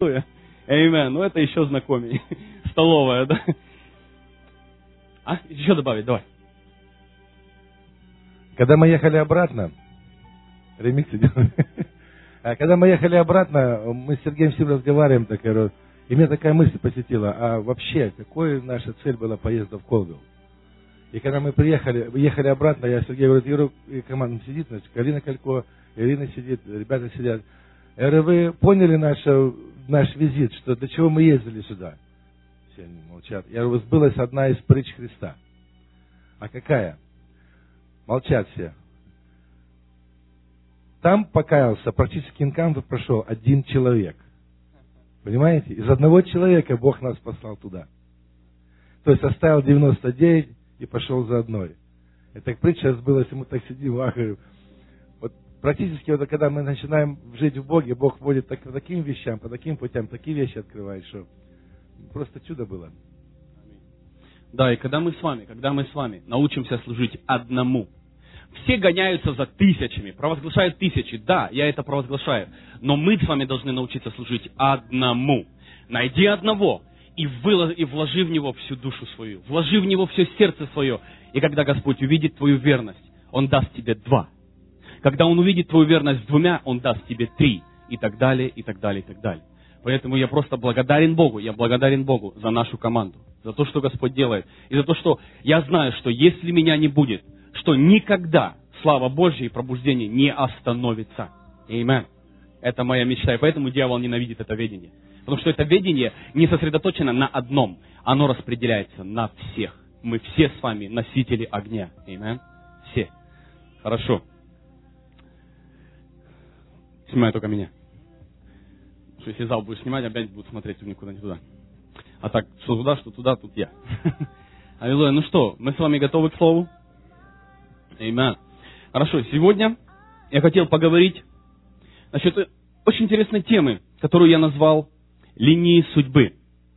Аминь. Ну, это еще знакомее. Столовая, да? А? Еще добавить, давай. Когда мы ехали обратно, ремикс идет. Когда мы ехали обратно, мы с Сергеем всем разговариваем, так, и мне такая мысль посетила, а вообще, какой наша цель была поезда в Колгу? И когда мы ехали обратно, я Сергею говорю, и команда сидит, значит, Карина Калько, Ирина сидит, ребята сидят. Я говорю, вы поняли наш визит, что для чего мы ездили сюда? Все они молчат. Я говорю, сбылась одна из притч Христа. А какая? Молчат все. Там покаялся, практически инкаунтер прошел один человек. Понимаете? Из одного человека Бог нас послал туда. То есть оставил 99 и пошел за одной. Это притча сбылась, и мы так сидим, ахаем. Вот практически, вот, когда мы начинаем жить в Боге, Бог вводит по таким вещам, по таким путям, такие вещи открывает, что просто чудо было. Да, и когда мы с вами научимся служить одному. Все гоняются за тысячами, провозглашают тысячи. Да, я это провозглашаю. Но мы с вами должны научиться служить одному. Найди одного и вложи в него всю душу свою. Вложи в него все сердце свое. И когда Господь увидит твою верность, Он даст тебе 2. Когда Он увидит твою верность 2, Он даст тебе 3. И так далее, и так далее, и так далее. Поэтому я просто благодарен Богу. Я благодарен Богу за нашу команду. За то, что Господь делает. И за то, что я знаю, что если меня не будет, что никогда слава Божья и пробуждение не остановится. Аминь. Это моя мечта. И поэтому дьявол ненавидит это ведение. Потому что это ведение не сосредоточено на одном. Оно распределяется на всех. Мы все с вами носители огня. Аминь. Все. Хорошо. Снимай только меня. Потому что если зал будешь снимать, опять будут смотреть никуда не туда. А так, что туда, тут я. Аллилуйя. Ну что, мы с вами готовы к слову? Аминь. Хорошо, сегодня я хотел поговорить насчет очень интересной темы, которую я назвал «Линии судьбы».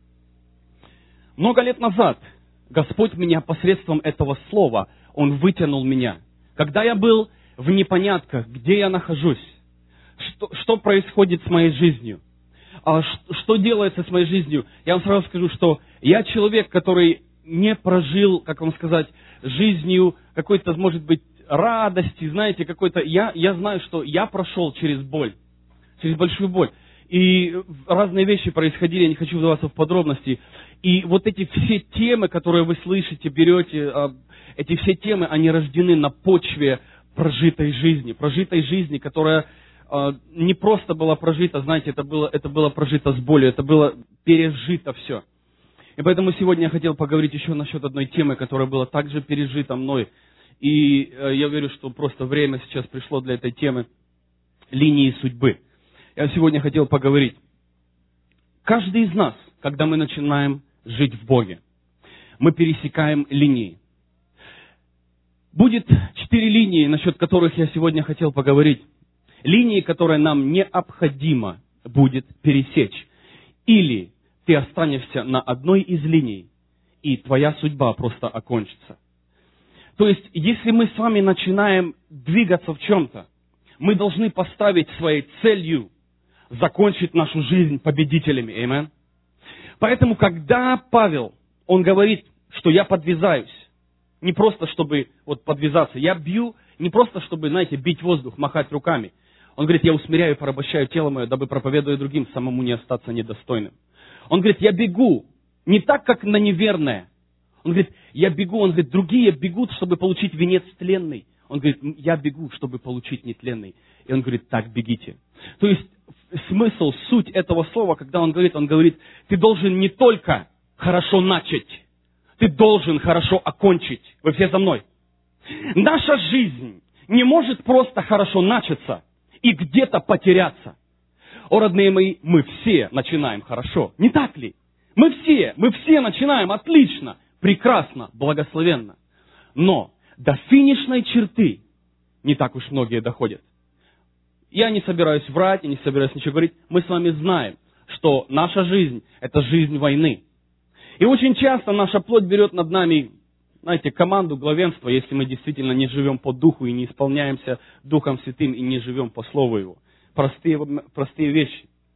Много лет назад Господь меня посредством этого слова, Он вытянул меня. Когда я был в непонятках, где я нахожусь, что происходит с моей жизнью, что делается с моей жизнью, я вам сразу скажу, что я человек, который не прожил, как вам сказать, жизнью какой-то, может быть, радости, знаете, какой-то... Я знаю, что я прошел через боль, через большую боль. И разные вещи происходили, я не хочу вдаваться в подробности. И вот эти все темы, которые вы слышите, берете, эти все темы, они рождены на почве прожитой жизни, которая не просто была прожита, знаете, это было прожито с болью, это было пережито все. И поэтому сегодня я хотел поговорить еще насчет одной темы, которая была также пережита мной. И я верю, что просто время сейчас пришло для этой темы линии судьбы. Я сегодня хотел поговорить. Каждый из нас, когда мы начинаем жить в Боге, мы пересекаем линии. Будет 4 линии, насчет которых я сегодня хотел поговорить. Линии, которые нам необходимо будет пересечь. Или ты останешься на одной из линий, и твоя судьба просто окончится. То есть, если мы с вами начинаем двигаться в чем-то, мы должны поставить своей целью закончить нашу жизнь победителями. Аминь. Поэтому, когда Павел, он говорит, что я подвязаюсь, не просто чтобы подвязаться, я бью, не просто чтобы, знаете, бить воздух, махать руками. Он говорит, я усмиряю и порабощаю тело мое, дабы, проповедуя другим, самому не остаться недостойным. Он говорит, я бегу не так, как на неверное. Он говорит, я бегу, он говорит, другие бегут, чтобы получить венец тленный. Он говорит, я бегу, чтобы получить нетленный. И он говорит, так бегите. То есть смысл, суть этого слова, когда он говорит, ты должен не только хорошо начать, ты должен хорошо окончить. Вы все за мной? Наша жизнь не может просто хорошо начаться и где-то потеряться. О, родные мои, мы все начинаем хорошо. Не так ли? Мы все начинаем отлично, прекрасно, благословенно. Но до финишной черты не так уж многие доходят. Я не собираюсь врать, я не собираюсь ничего говорить. Мы с вами знаем, что наша жизнь – это жизнь войны. И очень часто наша плоть берет над нами, знаете, команду главенства, если мы действительно не живем по Духу и не исполняемся Духом Святым и не живем по Слову Его. Простые вещи.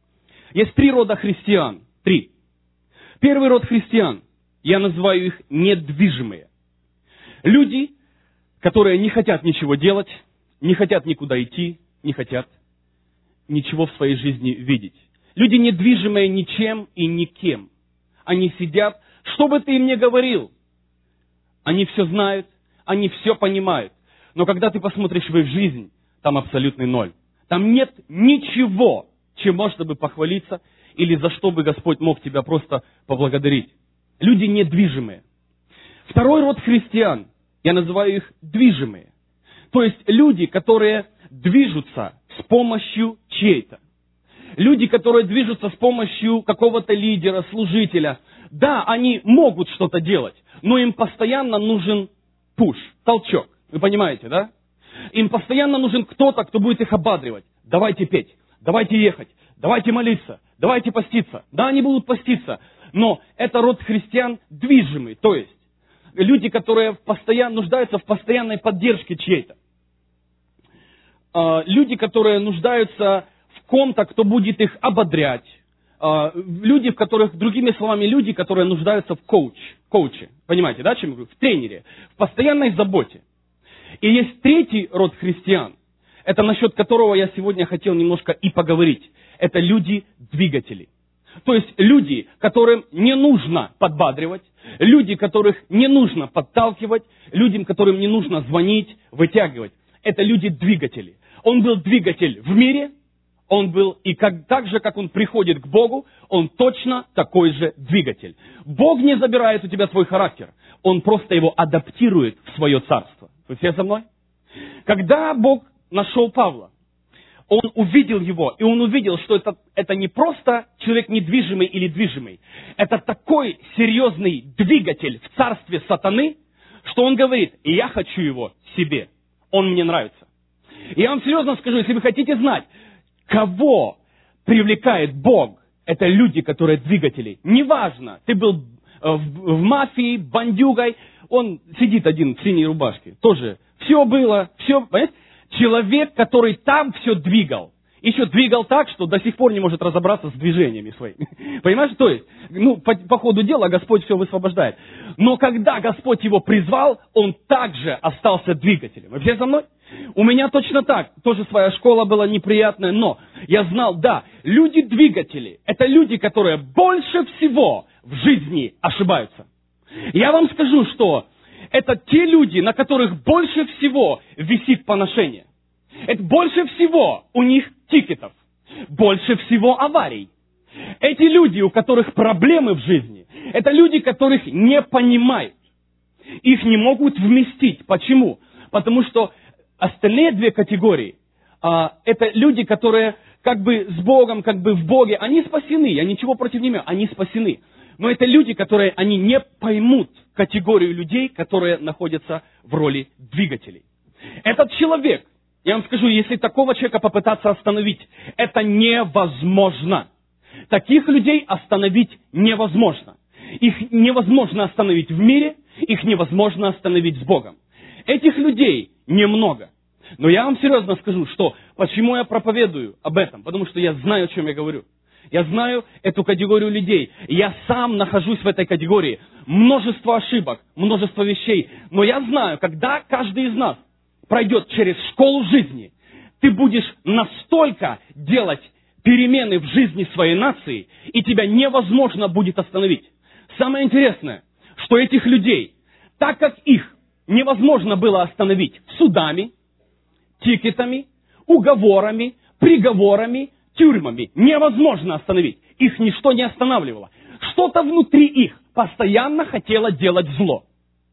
Есть 3 рода христиан. 3. Первый род христиан, я называю их недвижимые. Люди, которые не хотят ничего делать, не хотят никуда идти, не хотят ничего в своей жизни видеть. Люди, недвижимые ничем и никем. Они сидят, что бы ты им ни говорил, они все знают, они все понимают. Но когда ты посмотришь в их жизнь, там абсолютный ноль. Там нет ничего, чем можно бы похвалиться, или за что бы Господь мог тебя просто поблагодарить. Люди недвижимые. Второй род христиан, я называю их движимые. То есть люди, которые движутся с помощью чьей-то. Люди, которые движутся с помощью какого-то лидера, служителя. Да, они могут что-то делать, но им постоянно нужен пуш, толчок. Вы понимаете, да? Им постоянно нужен кто-то, кто будет их ободривать. Давайте петь, давайте ехать, давайте молиться, давайте поститься. Да, они будут поститься, но это род христиан движимый, то есть люди, которые нуждаются в постоянной поддержке чьей-то. Люди, которые нуждаются в ком-то, кто будет их ободрять. Люди, в которых, другими словами, люди, которые нуждаются в коуче. Понимаете, да, чем я говорю? В тренере, в постоянной заботе. И есть третий род христиан, это насчет которого я сегодня хотел немножко и поговорить. Это люди-двигатели. То есть люди, которым не нужно подбадривать, люди, которых не нужно подталкивать, людям, которым не нужно звонить, вытягивать. Это люди-двигатели. Он был двигатель в мире, он был, и так же, как он приходит к Богу, он точно такой же двигатель. Бог не забирает у тебя твой характер, он просто его адаптирует в свое царство. Вы все со мной? Когда Бог нашел Павла, он увидел его, и он увидел, что это не просто человек недвижимый или движимый, это такой серьезный двигатель в царстве сатаны, что он говорит, я хочу его себе, он мне нравится. И я вам серьезно скажу, если вы хотите знать, кого привлекает Бог, это люди, которые двигатели. Неважно, ты был в мафии, бандюгой, он сидит один в синей рубашке, тоже все было, все, понимаете? Человек, который там все двигал, еще двигал так, что до сих пор не может разобраться с движениями своими. Понимаешь? То есть, по ходу дела Господь все высвобождает. Но когда Господь его призвал, он также остался двигателем. Вы все со мной? У меня точно так. Тоже своя школа была неприятная, но я знал, да, люди-двигатели, это люди, которые больше всего в жизни ошибаются. Я вам скажу, что это те люди, на которых больше всего висит поношение. Это больше всего у них тикетов, больше всего аварий. Эти люди, у которых проблемы в жизни, это люди, которых не понимают. Их не могут вместить. Почему? Потому что остальные две категории, это люди, которые как бы с Богом, как бы в Боге, они спасены, я ничего против них, они спасены. Но это люди, которые, они не поймут категорию людей, которые находятся в роли двигателей. Этот человек, я вам скажу, если такого человека попытаться остановить, это невозможно. Таких людей остановить невозможно. Их невозможно остановить в мире, их невозможно остановить с Богом. Этих людей немного. Но я вам серьезно скажу, что почему я проповедую об этом? Потому что я знаю, о чем я говорю. Я знаю эту категорию людей. Я сам нахожусь в этой категории. Множество ошибок, множество вещей. Но я знаю, когда каждый из нас пройдет через школу жизни, ты будешь настолько делать перемены в жизни своей нации, и тебя невозможно будет остановить. Самое интересное, что этих людей, так как их невозможно было остановить судами, тикетами, уговорами, приговорами, тюрьмами, невозможно остановить. Их ничто не останавливало. Что-то внутри их постоянно хотело делать зло.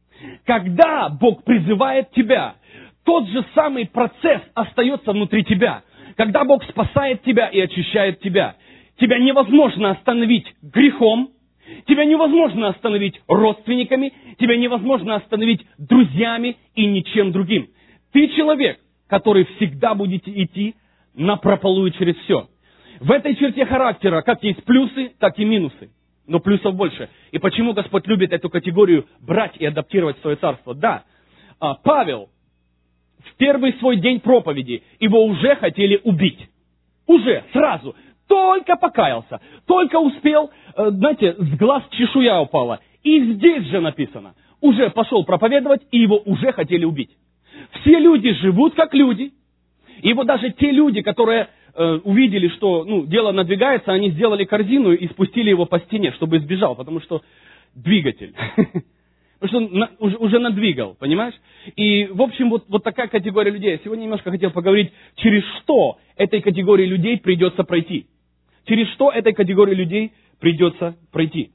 Когда Бог призывает тебя, тот же самый процесс остается внутри тебя. Когда Бог спасает тебя и очищает тебя, тебя невозможно остановить грехом, тебя невозможно остановить родственниками, тебя невозможно остановить друзьями и ничем другим. Ты человек, который всегда будет идти напропалую через все. В этой черте характера как есть плюсы, так и минусы. Но плюсов больше. И почему Господь любит эту категорию брать и адаптировать в свое царство? Да, Павел в первый свой день проповеди его уже хотели убить. Уже, сразу. только покаялся, только успел, знаете, с глаз чешуя упала. И здесь же написано, уже пошел проповедовать, и его уже хотели убить. Все люди живут как люди. И вот даже те люди, которые увидели, что дело надвигается, они сделали корзину и спустили его по стене, чтобы сбежал, потому что двигатель. Потому что он уже надвигал, понимаешь? И, в общем, вот такая категория людей. Я сегодня немножко хотел поговорить, через что этой категории людей придется пройти. Через что этой категории людей придется пройти.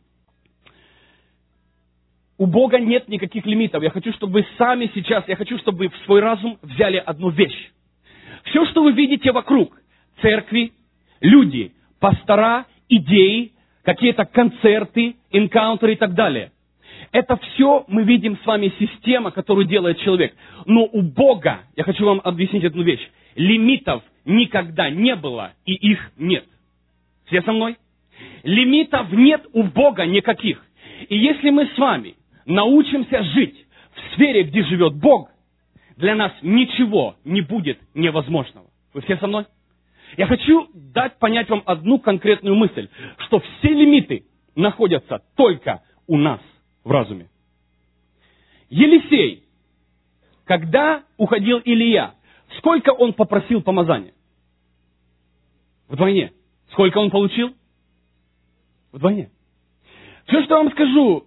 У Бога нет никаких лимитов. Я хочу, чтобы вы сами сейчас, я хочу, чтобы вы в свой разум взяли одну вещь. Все, что вы видите вокруг, церкви, люди, пастора, идеи, какие-то концерты, энкаунтеры и так далее. Это все мы видим с вами система, которую делает человек. Но у Бога, я хочу вам объяснить одну вещь, лимитов никогда не было и их нет. Все со мной? Лимитов нет у Бога никаких. И если мы с вами научимся жить в сфере, где живет Бог, для нас ничего не будет невозможного. Вы все со мной? Я хочу дать понять вам одну конкретную мысль, что все лимиты находятся только у нас в разуме. Елисей, когда уходил Илия, сколько он попросил помазания? Вдвойне. Сколько он получил? Вдвойне. Все, что я вам скажу,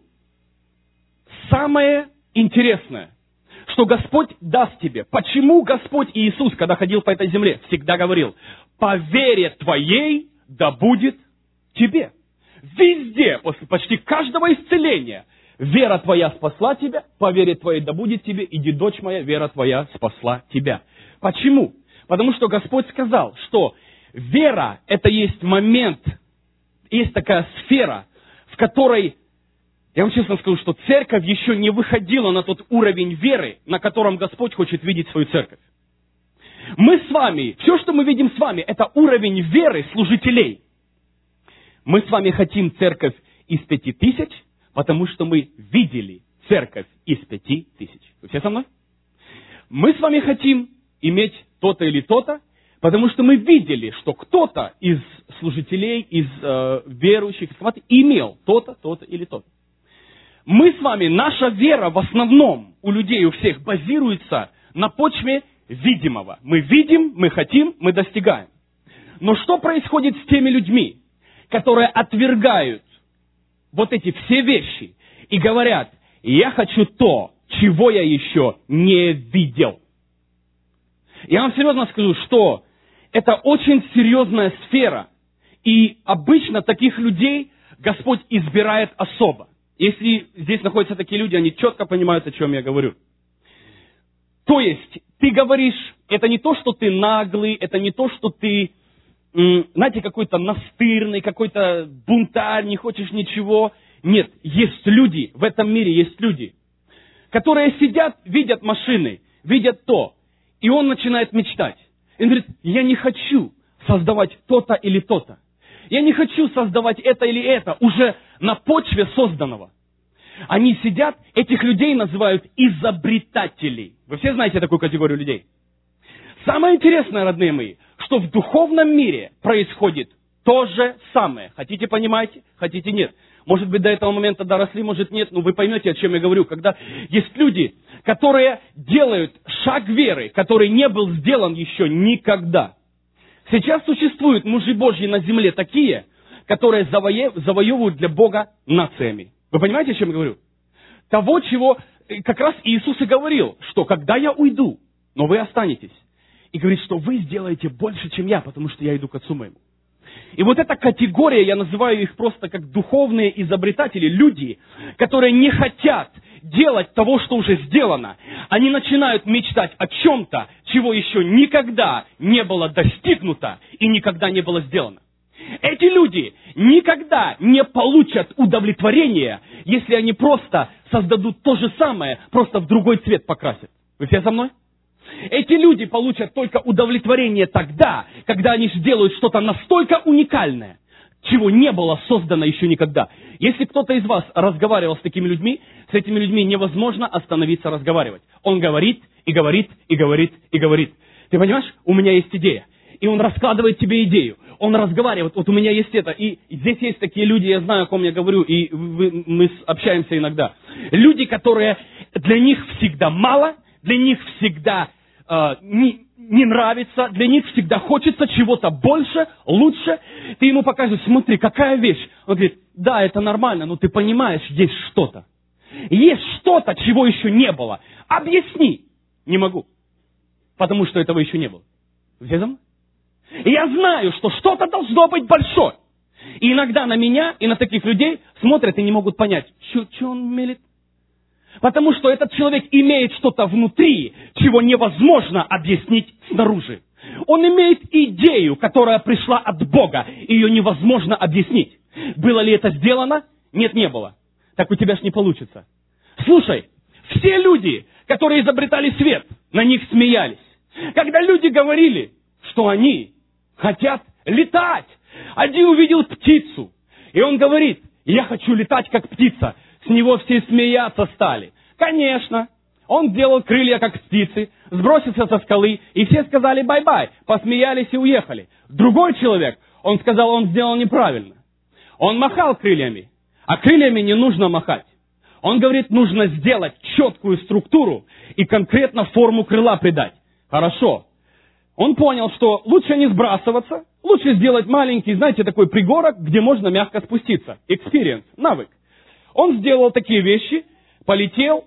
самое интересное, что Господь даст тебе. Почему Господь Иисус, когда ходил по этой земле, всегда говорил, по вере твоей да будет тебе. Везде, после почти каждого исцеления, вера твоя спасла тебя, по вере твоей да будет тебе, иди, дочь моя, вера твоя спасла тебя. Почему? Потому что Господь сказал, что вера – это есть момент, есть такая сфера, в которой, я вам честно скажу, что церковь еще не выходила на тот уровень веры, на котором Господь хочет видеть свою церковь. Мы с вами, все, что мы видим с вами, это уровень веры служителей. Мы с вами хотим церковь из 5000, потому что мы видели церковь из 5000. Вы все со мной? Мы с вами хотим иметь то-то или то-то, потому что мы видели, что кто-то из служителей, из верующих, имел то-то, то-то или то-то. Мы с вами, наша вера в основном у людей, у всех базируется на почве видимого. Мы видим, мы хотим, мы достигаем. Но что происходит с теми людьми, которые отвергают вот эти все вещи и говорят, я хочу то, чего я еще не видел? Я вам серьезно скажу, что это очень серьезная сфера, и обычно таких людей Господь избирает особо. Если здесь находятся такие люди, они четко понимают, о чем я говорю. То есть, ты говоришь, это не то, что ты наглый, это не то, что ты, знаете, какой-то настырный, какой-то бунтарь, не хочешь ничего. Нет, есть люди, в этом мире есть люди, которые сидят, видят машины, видят то, и он начинает мечтать. И он говорит, я не хочу создавать то-то или то-то. Я не хочу создавать это или это, уже на почве созданного. Они сидят, этих людей называют изобретателей. Вы все знаете такую категорию людей? Самое интересное, родные мои, что в духовном мире происходит то же самое. Хотите, понимаете, хотите, нет. Может быть, до этого момента доросли, может, нет, но вы поймете, о чем я говорю. Когда есть люди, которые делают шаг веры, который не был сделан еще никогда. Сейчас существуют мужи Божьи на земле такие, которые завоевывают для Бога нациями. Вы понимаете, о чем я говорю? Того, чего как раз Иисус и говорил, что когда я уйду, но вы останетесь. И говорит, что вы сделаете больше, чем я, потому что я иду к Отцу моему. И вот эта категория, я называю их просто как духовные изобретатели, люди, которые не хотят делать того, что уже сделано. Они начинают мечтать о чем-то, чего еще никогда не было достигнуто и никогда не было сделано. Эти люди никогда не получат удовлетворения, если они просто создадут то же самое, просто в другой цвет покрасят. Вы все со мной? Эти люди получат только удовлетворение тогда, когда они сделают что-то настолько уникальное, чего не было создано еще никогда. Если кто-то из вас разговаривал с такими людьми, с этими людьми невозможно остановиться разговаривать. Он говорит, и говорит, и говорит, и говорит. Ты понимаешь, у меня есть идея. и он раскладывает тебе идею. Он разговаривает, вот у меня есть это, и здесь есть такие люди, я знаю, о ком я говорю, и мы общаемся иногда. Люди, которые, для них всегда мало, для них всегда не нравится, для них всегда хочется чего-то больше, лучше. Ты ему покажешь, смотри, какая вещь. Он говорит, да, это нормально, но ты понимаешь, есть что-то. Есть что-то, чего еще не было. Объясни. Не могу. Потому что этого еще не было. Все за мной? И я знаю, что что-то должно быть большое. И иногда на меня и на таких людей смотрят и не могут понять, что он мелит. Потому что этот человек имеет что-то внутри, чего невозможно объяснить снаружи. Он имеет идею, которая пришла от Бога, и ее невозможно объяснить. Было ли это сделано? Нет, не было. Так у тебя ж не получится. Слушай, все люди, которые изобретали свет, на них смеялись. Когда люди говорили, что они хотят летать. Один увидел птицу, и он говорит, я хочу летать, как птица. С него все смеяться стали. Конечно, он сделал крылья, как птицы, сбросился со скалы, и все сказали бай-бай, посмеялись и уехали. Другой человек, он сказал, он сделал неправильно. Он махал крыльями, а крыльями не нужно махать. Он говорит, нужно сделать четкую структуру и конкретно форму крыла придать. Хорошо. Он понял, что лучше не сбрасываться, лучше сделать маленький, знаете, такой пригорок, где можно мягко спуститься. Experience, навык. Он сделал такие вещи, полетел,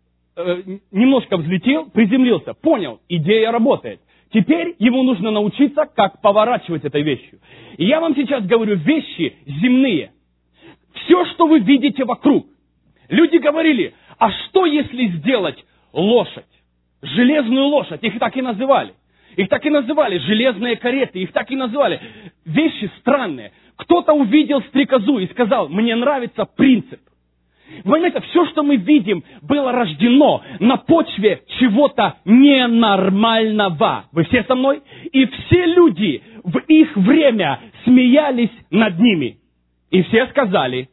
немножко взлетел, приземлился. Понял, идея работает. Теперь ему нужно научиться, как поворачивать этой вещью. И я вам сейчас говорю вещи земные. Все, что вы видите вокруг. Люди говорили, а что если сделать лошадь? Железную лошадь, их так и называли. Их так и называли, железные кареты, их так и называли. Вещи странные. Кто-то увидел стрекозу и сказал, мне нравится принцип. Вы понимаете, все, что мы видим, было рождено на почве чего-то ненормального. Вы все со мной? И все люди в их время смеялись над ними. И все сказали,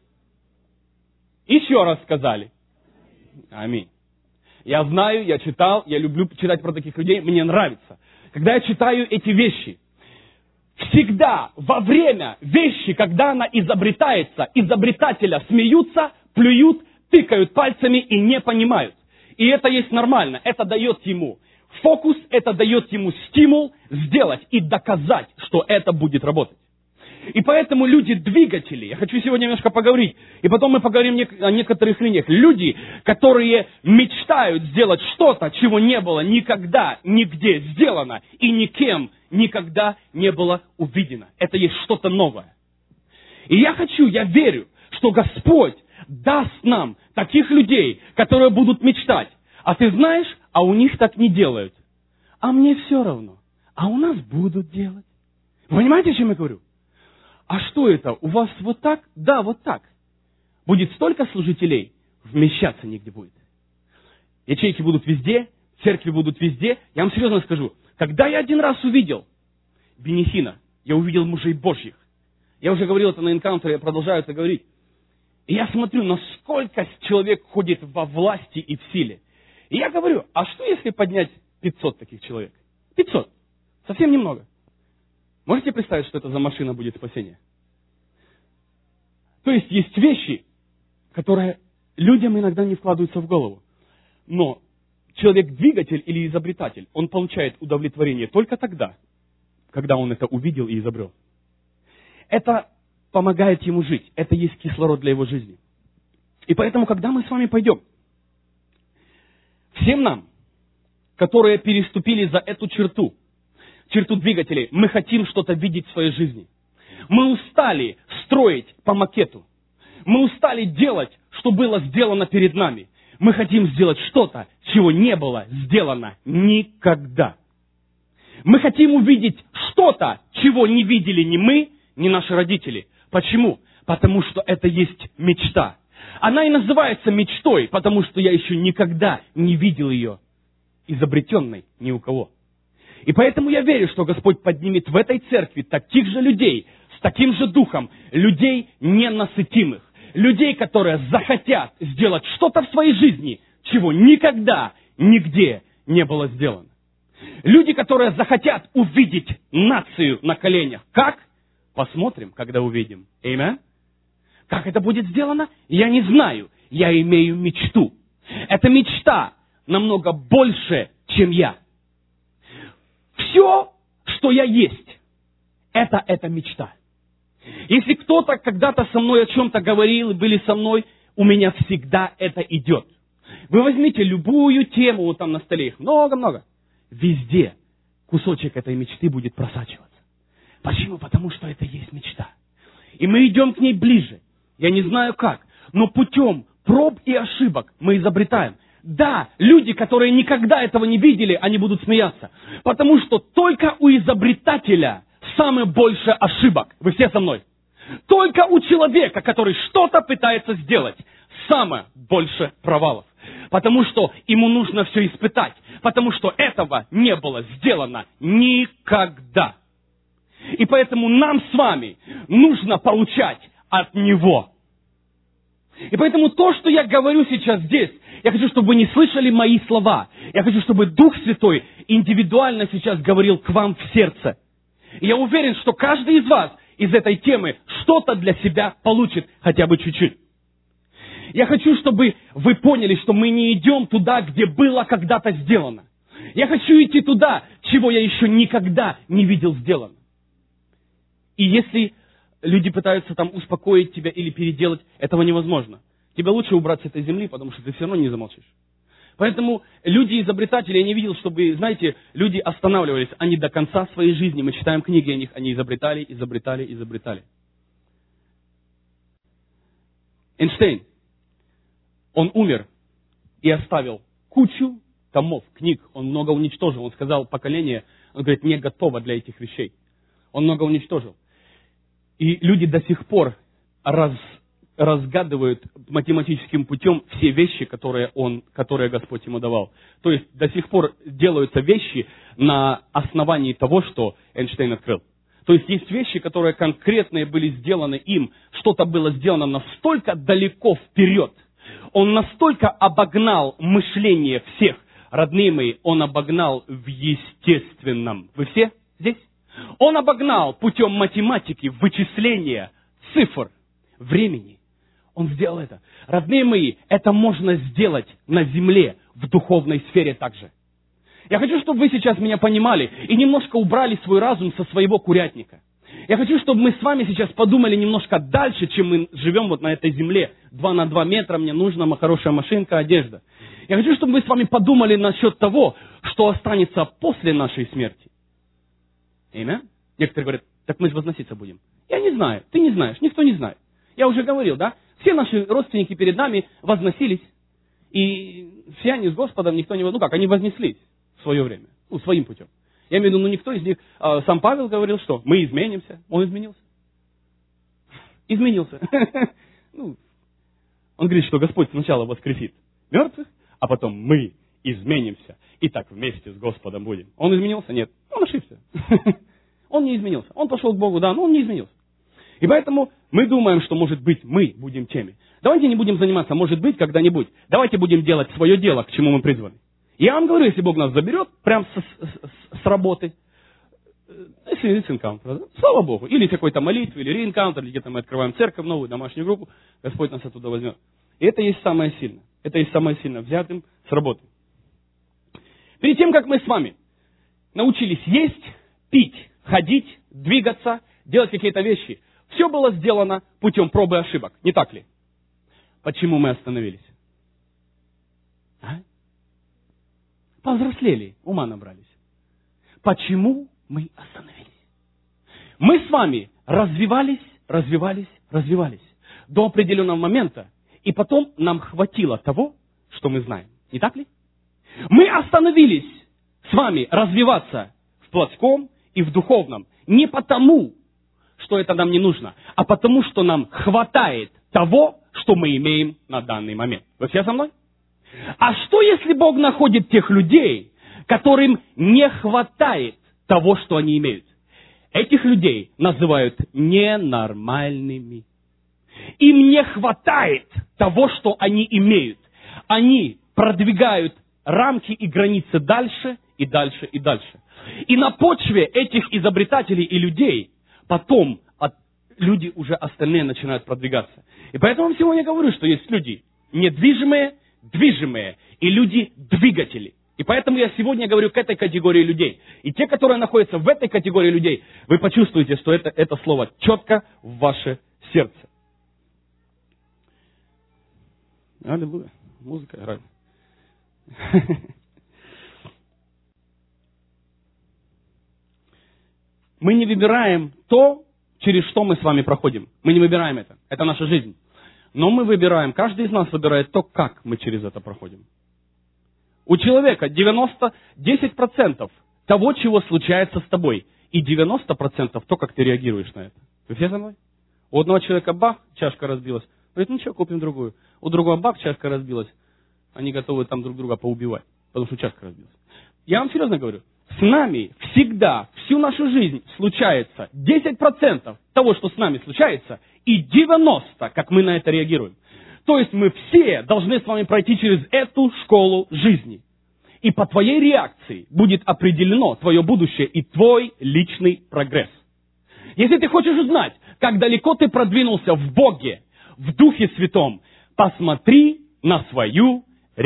еще раз сказали. Аминь. Я знаю, я читал, я люблю читать про таких людей, мне нравится. Когда я читаю эти вещи, всегда во время вещи, когда она изобретается, изобретателя смеются, плюют, тыкают пальцами и не понимают. И это есть нормально, это дает ему фокус, это дает ему стимул сделать и доказать, что это будет работать. И поэтому люди-двигатели, я хочу сегодня немножко поговорить, и потом мы поговорим о некоторых линиях. Люди, которые мечтают сделать что-то, чего не было никогда, нигде сделано, и никем никогда не было увидено. Это есть что-то новое. И я верю, что Господь даст нам таких людей, которые будут мечтать. А ты знаешь, а у них так не делают. А мне все равно. А у нас будут делать. Вы понимаете, о чем я говорю? А что это? У вас вот так? Да, вот так. Будет столько служителей, вмещаться нигде будет. Ячейки будут везде, церкви будут везде. Я вам серьезно скажу, когда я один раз увидел Бенихина, я увидел мужей Божьих. Я уже говорил это на энкаунтере, я продолжаю это говорить. И я смотрю, насколько человек ходит во власти и в силе. И я говорю, а что если поднять 500 таких человек? 500. Совсем немного. Можете представить, что это за машина будет спасения? То есть есть вещи, которые людям иногда не вкладываются в голову. Но человек-двигатель или изобретатель, он получает удовлетворение только тогда, когда он это увидел и изобрел. Это помогает ему жить. Это есть кислород для его жизни. И поэтому, когда мы с вами пойдем, всем нам, которые переступили за эту черту двигателей, мы хотим что-то видеть в своей жизни. Мы устали строить по макету. Мы устали делать, что было сделано перед нами. Мы хотим сделать что-то, чего не было сделано никогда. Мы хотим увидеть что-то, чего не видели ни мы, ни наши родители. Почему? Потому что это есть мечта. Она и называется мечтой, потому что я еще никогда не видел ее изобретенной ни у кого. И поэтому я верю, что Господь поднимет в этой церкви таких же людей, с таким же духом, людей ненасытимых, людей, которые захотят сделать что-то в своей жизни, чего никогда, нигде не было сделано. Люди, которые захотят увидеть нацию на коленях. Как? Посмотрим, когда увидим. Аминь. Как это будет сделано? Я не знаю. Я имею мечту. Эта мечта намного больше, чем я. Все, что я есть, это мечта. Если кто-то когда-то со мной о чем-то говорил, были со мной, у меня всегда это идет. Вы возьмите любую тему, вот там на столе их много-много. Везде кусочек этой мечты будет просачиваться. Почему? Потому что это есть мечта. И мы идем к ней ближе. Я не знаю как, но путем проб и ошибок мы изобретаем. Да, люди, которые никогда этого не видели, они будут смеяться. Потому что только у изобретателя самое больше ошибок. Вы все со мной? Только у человека, который что-то пытается сделать, самое больше провалов. Потому что ему нужно все испытать. Потому что этого не было сделано никогда. И поэтому нам с вами нужно получать от Него. И поэтому то, что я говорю сейчас здесь, я хочу, чтобы вы не слышали мои слова. Я хочу, чтобы Дух Святой индивидуально сейчас говорил к вам в сердце. И я уверен, что каждый из вас из этой темы что-то для себя получит, хотя бы чуть-чуть. Я хочу, чтобы вы поняли, что мы не идем туда, где было когда-то сделано. Я хочу идти туда, чего я еще никогда не видел сделано. И если люди пытаются там успокоить тебя или переделать, этого невозможно. Тебе лучше убрать с этой земли, потому что ты все равно не замолчишь. Поэтому люди-изобретатели, я не видел, чтобы, знаете, люди останавливались. Они до конца своей жизни, мы читаем книги о них, они изобретали. Эйнштейн, он умер и оставил кучу томов, книг. Он много уничтожил. Он сказал, поколение, он говорит, не готово для этих вещей. Он много уничтожил. И люди до сих пор разгадывают математическим путем все вещи, которые Господь ему давал. То есть до сих пор делаются вещи на основании того, что Эйнштейн открыл. То есть есть вещи, которые конкретные были сделаны им, что-то было сделано настолько далеко вперед. Он настолько обогнал мышление всех. Родные мои, он обогнал в естественном. Вы все здесь? Он обогнал путем математики, вычисления, цифр, времени. Он сделал это. Родные мои, это можно сделать на земле, в духовной сфере также. Я хочу, чтобы вы сейчас меня понимали и немножко убрали свой разум со своего курятника. Я хочу, чтобы мы с вами сейчас подумали немножко дальше, чем мы живем вот на этой земле. 2 на 2 метра, мне нужна хорошая машинка, одежда. Я хочу, чтобы мы с вами подумали насчет того, что останется после нашей смерти. Аминь. Некоторые говорят, так мы же возноситься будем. Я не знаю, ты не знаешь, никто не знает. Я уже говорил, да? Все наши родственники перед нами возносились. И все они с Господом, никто не... Ну как, они вознеслись в свое время. Ну, своим путем. Я имею в виду, никто из них... Сам Павел говорил, что мы изменимся. Он изменился. Изменился. Он говорит, что Господь сначала воскресит мертвых, а потом мы изменимся. И так вместе с Господом будем. Он изменился? Нет. Он ошибся. Он не изменился. Он пошел к Богу, да, но он не изменился. И поэтому мы думаем, что, может быть, мы будем теми. Давайте не будем заниматься, может быть, когда-нибудь. Давайте будем делать свое дело, к чему мы призваны. Я вам говорю, если Бог нас заберет, прям с работы, если энкаунтер, слава Богу, или какой-то молитвы, или реэнкаунтер, или где-то мы открываем церковь, новую домашнюю группу, Господь нас оттуда возьмет. И это есть самое сильное. Это есть самое сильное, взятым с работы. Перед тем, как мы с вами научились есть, пить, ходить, двигаться, делать какие-то вещи, все было сделано путем пробы и ошибок, не так ли? Почему мы остановились? Повзрослели, ума набрались. Почему мы остановились? Мы с вами развивались до определенного момента, и потом нам хватило того, что мы знаем. Не так ли? Мы остановились с вами развиваться в плотском и в духовном не потому, что это нам не нужно, а потому, что нам хватает того, что мы имеем на данный момент. Вы все со мной? А что, если Бог находит тех людей, которым не хватает того, что они имеют? Этих людей называют ненормальными. Им не хватает того, что они имеют. Они продвигают рамки и границы дальше и дальше, и дальше. И на почве этих изобретателей и людей потом люди уже остальные начинают продвигаться. И поэтому я сегодня говорю, что есть люди недвижимые, движимые и люди-двигатели. И поэтому я сегодня говорю к этой категории людей. И те, которые находятся в этой категории людей, вы почувствуете, что это слово четко в ваше сердце. Аллилуйя. Музыка играет. Мы не выбираем то, через что мы с вами проходим. Мы не выбираем это. Это наша жизнь. Но мы выбираем, каждый из нас выбирает то, как мы через это проходим. У человека 10% того, чего случается с тобой, и 90% то, как ты реагируешь на это. Вы все со мной? У одного человека бах, чашка разбилась. Говорит, ну что, купим другую. У другого бах, чашка разбилась. Они готовы там друг друга поубивать, потому что чашка разбилась. Я вам серьезно говорю, с нами всегда, всю нашу жизнь случается 10% того, что с нами случается, и 90%, как мы на это реагируем. То есть мы все должны с вами пройти через эту школу жизни. И по твоей реакции будет определено твое будущее и твой личный прогресс. Если ты хочешь узнать, как далеко ты продвинулся в Боге, в Духе Святом, посмотри на свою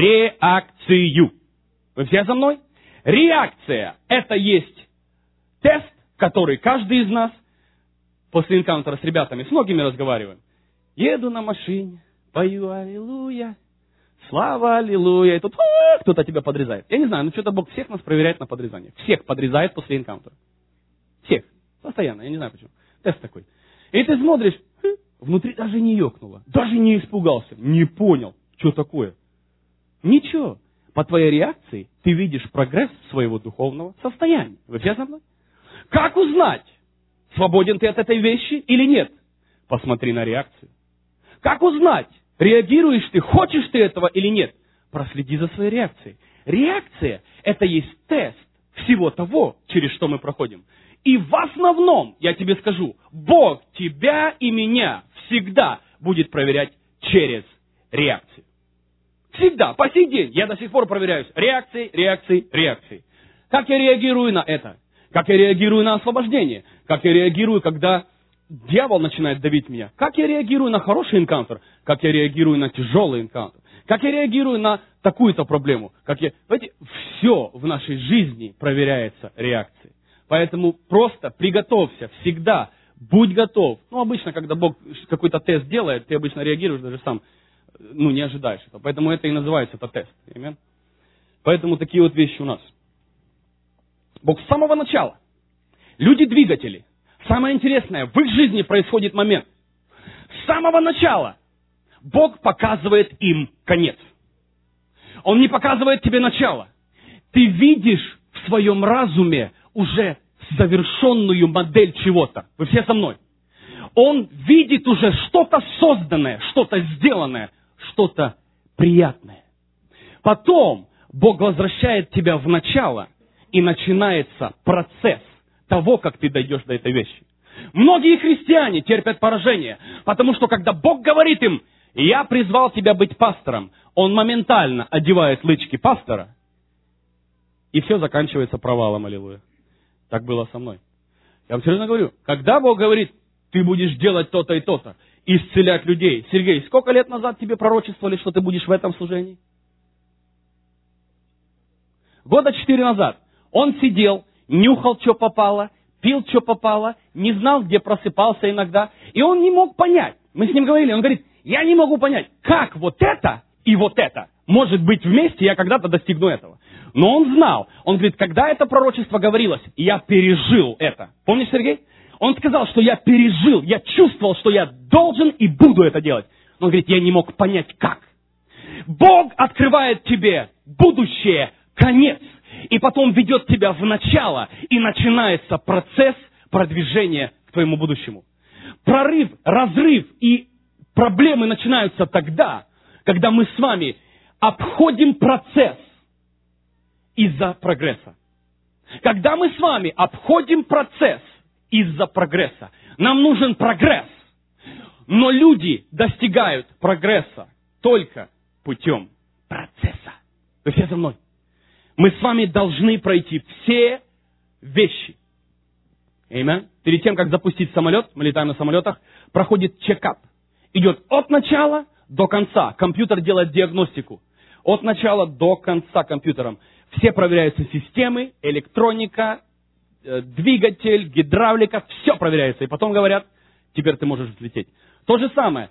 реакцию. Вы все со мной? Реакция – это есть тест, который каждый из нас, после энкаунтера с ребятами, с многими разговариваем. Еду на машине, пою аллилуйя, слава аллилуйя, и тут кто-то тебя подрезает. Я не знаю, но что-то Бог всех нас проверяет на подрезание. Всех подрезает после энкаунтера. Всех. Постоянно, я не знаю почему. Тест такой. И ты смотришь, внутри даже не ёкнуло, даже не испугался, не понял, что такое. Ничего. По твоей реакции ты видишь прогресс своего духовного состояния. Вы все со мной? Как узнать, свободен ты от этой вещи или нет? Посмотри на реакцию. Как узнать, реагируешь ты, хочешь ты этого или нет? Проследи за своей реакцией. Реакция – это есть тест всего того, через что мы проходим. И в основном, я тебе скажу, Бог тебя и меня всегда будет проверять через реакцию. Всегда, по сей день, я до сих пор проверяюсь реакцией. Как я реагирую на это? Как я реагирую на освобождение? Как я реагирую, когда дьявол начинает давить меня? Как я реагирую на хороший энкаунтер? Как я реагирую на тяжелый энкаунтер? Как я реагирую на такую-то проблему? Знаете, все в нашей жизни проверяется реакцией. Поэтому просто приготовься всегда, будь готов. Обычно, когда Бог какой-то тест делает, ты обычно реагируешь даже сам, не ожидаешь этого. Поэтому это и называется тест. Аминь. Поэтому такие вот вещи у нас. Бог с самого начала. Люди-двигатели. Самое интересное, в их жизни происходит момент. С самого начала Бог показывает им конец. Он не показывает тебе начало. Ты видишь в своем разуме уже завершенную модель чего-то. Вы все со мной? Он видит уже что-то созданное, что-то сделанное, что-то приятное. Потом Бог возвращает тебя в начало, и начинается процесс того, как ты дойдешь до этой вещи. Многие христиане терпят поражение, потому что когда Бог говорит им, я призвал тебя быть пастором, он моментально одевает лычки пастора, и все заканчивается провалом, аллилуйя. Так было со мной. Я вам серьезно говорю, когда Бог говорит, ты будешь делать то-то и то-то, исцелять людей. Сергей, сколько лет назад тебе пророчествовали, что ты будешь в этом служении? 4 года назад. Он сидел, нюхал, что попало, пил, что попало, не знал, где просыпался иногда. И он не мог понять. Мы с ним говорили, он говорит, я не могу понять, как вот это и вот это может быть вместе, я когда-то достигну этого. Но он знал. Он говорит, когда это пророчество говорилось, я пережил это. Помнишь, Сергей? Он сказал, что я пережил, я чувствовал, что я должен и буду это делать. Но он говорит, я не мог понять, как. Бог открывает тебе будущее, конец, и потом ведет тебя в начало, и начинается процесс продвижения к твоему будущему. Прорыв, разрыв и проблемы начинаются тогда, когда мы с вами обходим процесс из-за прогресса. Когда мы с вами обходим процесс из-за прогресса. Нам нужен прогресс. Но люди достигают прогресса только путем процесса. Вы все со мной? Мы с вами должны пройти все вещи. Аминь. Перед тем, как запустить самолет, мы летаем на самолетах, проходит чекап. Идет от начала до конца. Компьютер делает диагностику. От начала до конца компьютером. Все проверяются системы, электроника, двигатель, гидравлика, все проверяется. И потом говорят, теперь ты можешь взлететь. То же самое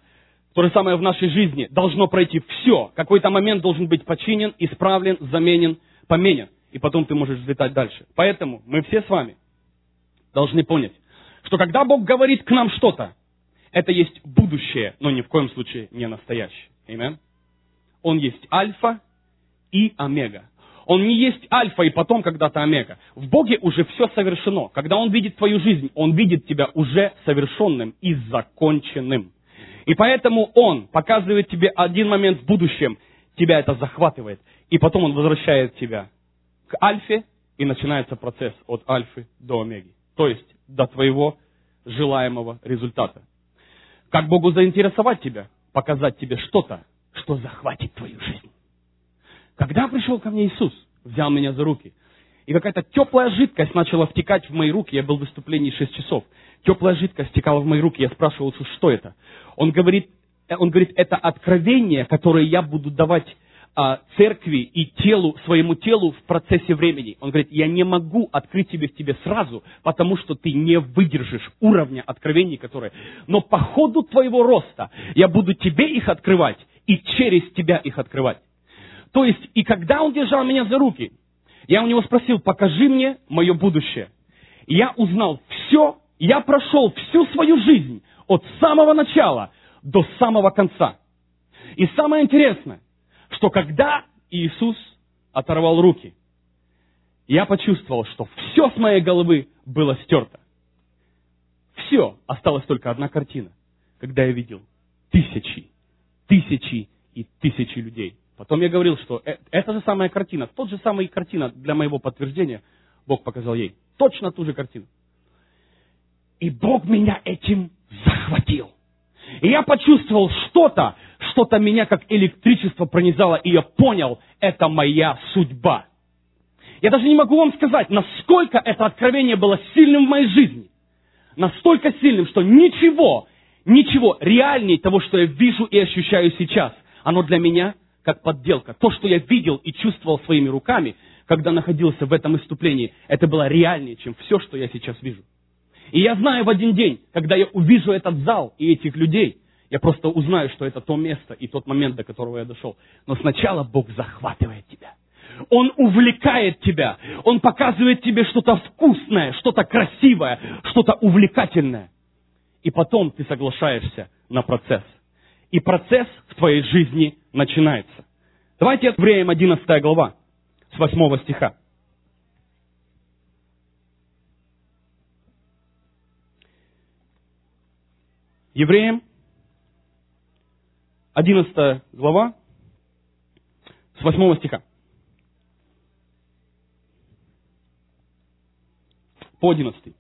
в нашей жизни должно пройти все. Какой-то момент должен быть починен, исправлен, заменен, поменен. И потом ты можешь взлетать дальше. Поэтому мы все с вами должны понять, что когда Бог говорит к нам что-то, это есть будущее, но ни в коем случае не настоящее. Аминь. Он есть альфа и омега. Он не есть альфа и потом когда-то омега. В Боге уже все совершено. Когда Он видит твою жизнь, Он видит тебя уже совершенным и законченным. И поэтому Он показывает тебе один момент в будущем, тебя это захватывает. И потом Он возвращает тебя к альфе, и начинается процесс от альфы до омеги. То есть до твоего желаемого результата. Как Богу заинтересовать тебя? Показать тебе что-то, что захватит твою жизнь. Когда пришел ко мне Иисус, взял меня за руки, и какая-то теплая жидкость начала втекать в мои руки, я был в выступлении 6 часов, теплая жидкость втекала в мои руки, я спрашивал Иисус, что это? Он говорит, это откровение, которое я буду давать церкви и своему телу в процессе времени. Он говорит, я не могу открыть тебе в тебе сразу, потому что ты не выдержишь уровня откровений, которые... Но по ходу твоего роста я буду тебе их открывать и через тебя их открывать. То есть, и когда он держал меня за руки, я у него спросил, покажи мне мое будущее. И я узнал все, я прошел всю свою жизнь от самого начала до самого конца. И самое интересное, что когда Иисус оторвал руки, я почувствовал, что все с моей головы было стерто. Все, осталась только одна картина, когда я видел тысячи и тысячи людей. Потом я говорил, что эта же самая картина, тот же самая картина для моего подтверждения, Бог показал ей. Точно ту же картину. И Бог меня этим захватил. И я почувствовал что-то меня как электричество пронизало, и я понял, это моя судьба. Я даже не могу вам сказать, насколько это откровение было сильным в моей жизни. Настолько сильным, что ничего реальнее того, что я вижу и ощущаю сейчас, оно для меня как подделка. То, что я видел и чувствовал своими руками, когда находился в этом исступлении, это было реальнее, чем все, что я сейчас вижу. И я знаю в один день, когда я увижу этот зал и этих людей, я просто узнаю, что это то место и тот момент, до которого я дошел. Но сначала Бог захватывает тебя. Он увлекает тебя. Он показывает тебе что-то вкусное, что-то красивое, что-то увлекательное. И потом ты соглашаешься на процесс. И процесс в твоей жизни начинается. Давайте Евреям 11 глава, с 8 стиха. Евреям 11 глава, с 8 стиха. По 11.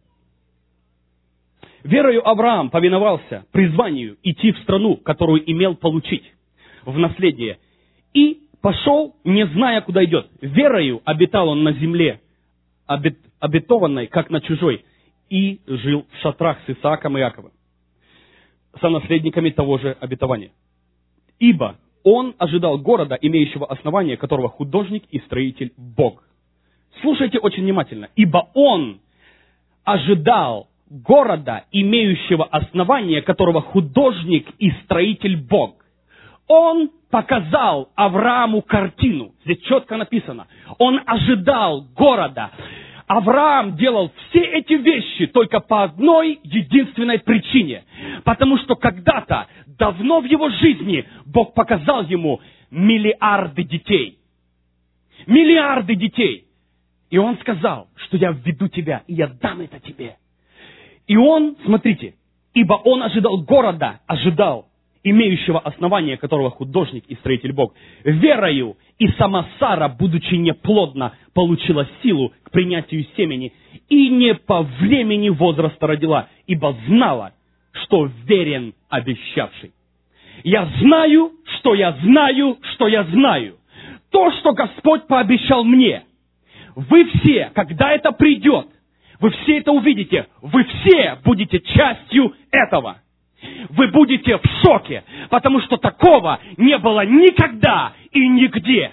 «Верою Авраам повиновался призванию идти в страну, которую имел получить в наследие, и пошел, не зная, куда идет. Верою обитал он на земле, обетованной, как на чужой, и жил в шатрах с Исааком и Иаковом, сонаследниками того же обетования. Ибо он ожидал города, имеющего основание, которого художник и строитель Бог». Слушайте очень внимательно. «Ибо он ожидал города, имеющего основание, которого художник и строитель Бог». Он показал Аврааму картину. Здесь четко написано. Он ожидал города. Авраам делал все эти вещи только по одной единственной причине. Потому что когда-то, давно в его жизни, Бог показал ему миллиарды детей. Миллиарды детей. И он сказал, что я введу тебя, и я дам это тебе. И он, смотрите, ибо он ожидал города, имеющего основание, которого художник и строитель Бог. Верою и сама Сара, будучи неплодна, получила силу к принятию семени, и не по времени возраста родила, ибо знала, что верен обещавший. Я знаю, что я знаю, что я знаю. То, что Господь пообещал мне, вы все, когда это придет, вы все это увидите, вы все будете частью этого. Вы будете в шоке, потому что такого не было никогда и нигде.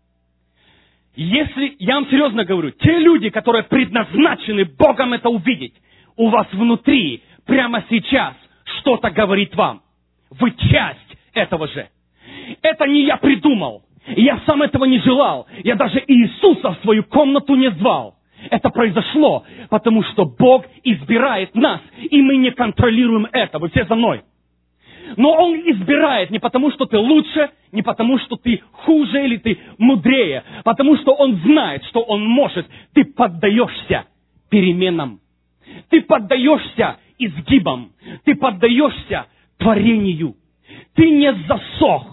Если, я вам серьезно говорю, те люди, которые предназначены Богом это увидеть, у вас внутри прямо сейчас что-то говорит вам. Вы часть этого же. Это не я придумал. Я сам этого не желал. Я даже Иисуса в свою комнату не звал. Это произошло, потому что Бог избирает нас, и мы не контролируем это. Вы все за мной. Но Он избирает не потому, что ты лучше, не потому, что ты хуже или ты мудрее, потому что Он знает, что Он может. Ты поддаешься переменам. Ты поддаешься изгибам. Ты поддаешься творению. Ты не засох.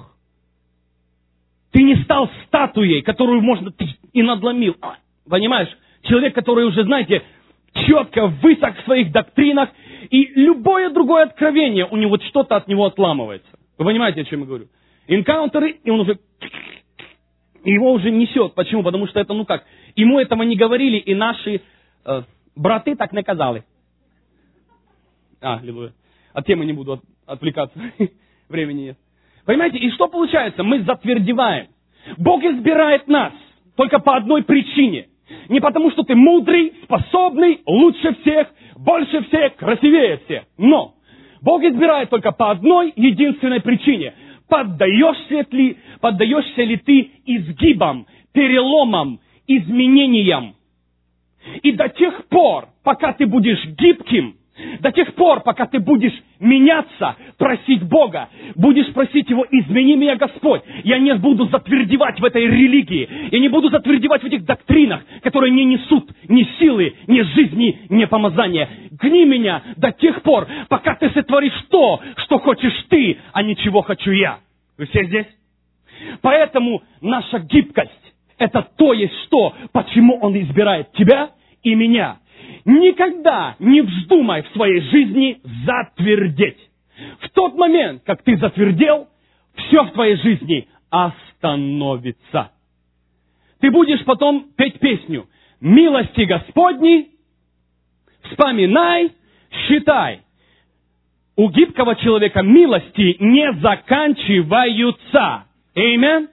Ты не стал статуей, которую можно и надломил. Понимаешь? Человек, который уже, знаете, четко высок в своих доктринах, и любое другое откровение, у него вот что-то от него отламывается. Вы понимаете, о чем я говорю? Энкаунтеры, и он уже... Его уже несет. Почему? Потому что это, ему этого не говорили, и наши браты так наказали. Аллилуйя. От темы не буду отвлекаться. Времени нет. Понимаете, и что получается? Мы затвердеваем. Бог избирает нас только по одной причине. Не потому, что ты мудрый, способный, лучше всех, больше всех, красивее всех. Но Бог избирает только по одной единственной причине. Поддаешься ли ты изгибам, переломам, изменениям? И до тех пор, пока ты будешь гибким, до тех пор, пока ты будешь меняться, просить Бога, будешь просить Его, измени меня, Господь. Я не буду затвердевать в этой религии, я не буду затвердевать в этих доктринах, которые не несут ни силы, ни жизни, ни помазания. Гни меня до тех пор, пока ты сотворишь то, что хочешь ты, а не чего хочу я. Вы все здесь? Поэтому наша гибкость – это то есть что, почему Он избирает тебя и меня. Никогда не вздумай в своей жизни затвердеть. В тот момент, как ты затвердел, все в твоей жизни остановится. Ты будешь потом петь песню «Милости Господни, вспоминай, считай». У гибкого человека милости не заканчиваются. Аминь.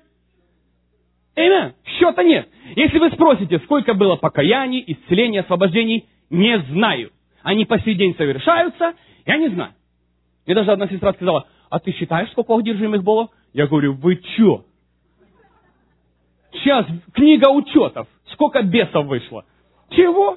Аминь. Счета нет. Если вы спросите, сколько было покаяний, исцелений, освобождений, не знаю. Они по сей день совершаются, я не знаю. Мне даже одна сестра сказала: а ты считаешь, сколько одержимых было? Я говорю: вы что? Сейчас книга учетов. Сколько бесов вышло? Чего?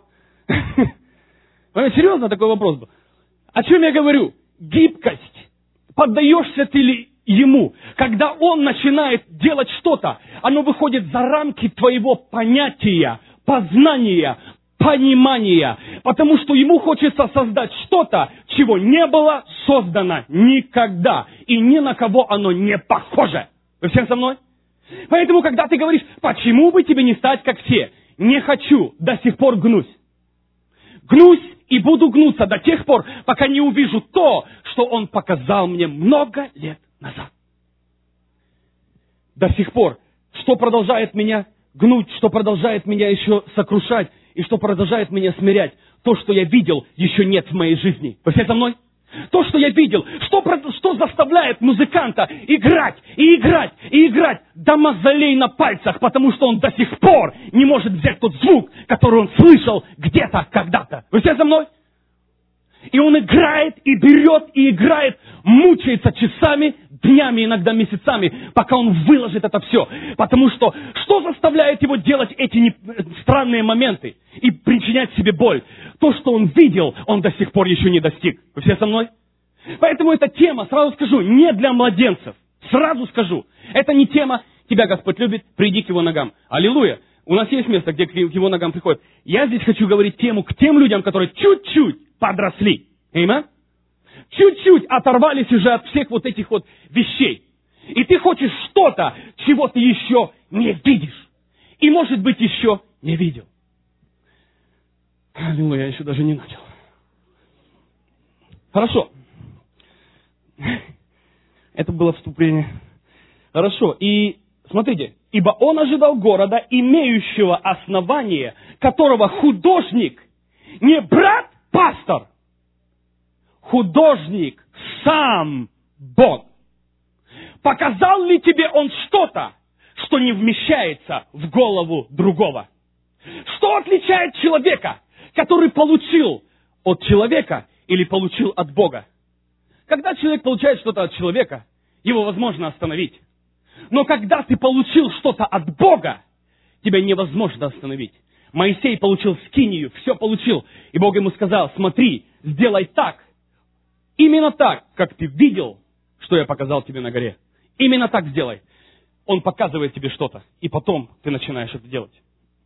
Серьезно такой вопрос был. О чем я говорю? Гибкость. Поддаешься ты ли Ему? Когда Он начинает делать что-то, оно выходит за рамки твоего понятия, познания, понимания. Потому что Ему хочется создать что-то, чего не было создано никогда. И ни на кого оно не похоже. Вы все со мной? Поэтому, когда ты говоришь: почему бы тебе не стать как все? Не хочу, до сих пор гнусь. Гнусь и буду гнуться до тех пор, пока не увижу то, что Он показал мне много лет назад. До сих пор. Что продолжает меня гнуть, что продолжает меня еще сокрушать, и что продолжает меня смирять? То, что я видел, еще нет в моей жизни. Вы все со мной? То, что я видел, что заставляет музыканта играть, и играть, и играть до мозолей на пальцах, потому что он до сих пор не может взять тот звук, который он слышал где-то, когда-то. Вы все со мной? И он играет, и берет, и играет, мучается часами, днями, иногда месяцами, пока он выложит это все. Потому что заставляет его делать эти странные моменты и причинять себе боль? То, что он видел, он до сих пор еще не достиг. Вы все со мной? Поэтому эта тема, сразу скажу, не для младенцев. Сразу скажу. Это не тема «Тебя Господь любит, приди к Его ногам». Аллилуйя. У нас есть место, где к Его ногам приходят. Я здесь хочу говорить тему к тем людям, которые чуть-чуть подросли. Аминь? Чуть-чуть оторвались уже от всех вот этих вот вещей. И ты хочешь что-то, чего ты еще не видишь. И, может быть, еще не видел. Аллилуйя, я еще даже не начал. Хорошо. Это было вступление. Хорошо. И Смотрите, ибо он ожидал города, имеющего основание, которого художник, не брат-пастор, художник, сам Бог. Показал ли тебе он что-то, что не вмещается в голову другого? Что отличает человека, который получил от человека или получил от Бога? Когда человек получает что-то от человека, его возможно остановить. Но когда ты получил что-то от Бога, тебя невозможно остановить. Моисей получил скинию, все получил. И Бог ему сказал: смотри, сделай так. Именно так, как ты видел, что я показал тебе на горе. Именно так сделай. Он показывает тебе что-то, и потом ты начинаешь это делать.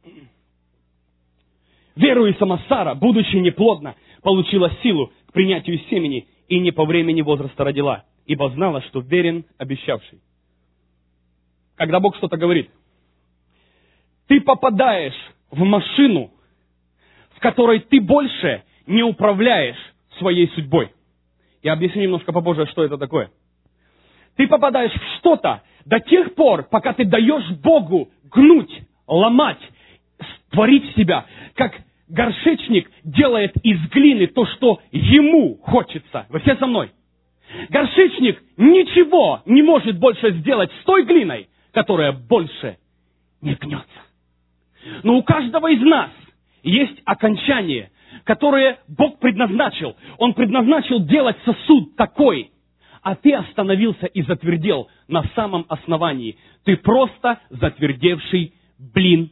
Верою сама Сара, будучи неплодна, получила силу к принятию семени и не по времени возраста родила, ибо знала, что верен обещавший. Когда Бог что-то говорит, ты попадаешь в машину, в которой ты больше не управляешь своей судьбой. Я объясню немножко попозже, что это такое. Ты попадаешь в что-то до тех пор, пока ты даешь Богу гнуть, ломать, творить себя, как горшечник делает из глины то, что ему хочется. Вы все со мной? Горшечник ничего не может больше сделать с той глиной, которая больше не гнется. Но у каждого из нас есть окончание, которое Бог предназначил. Он предназначил делать сосуд такой, а ты остановился и затвердел на самом основании. Ты просто затвердевший блин.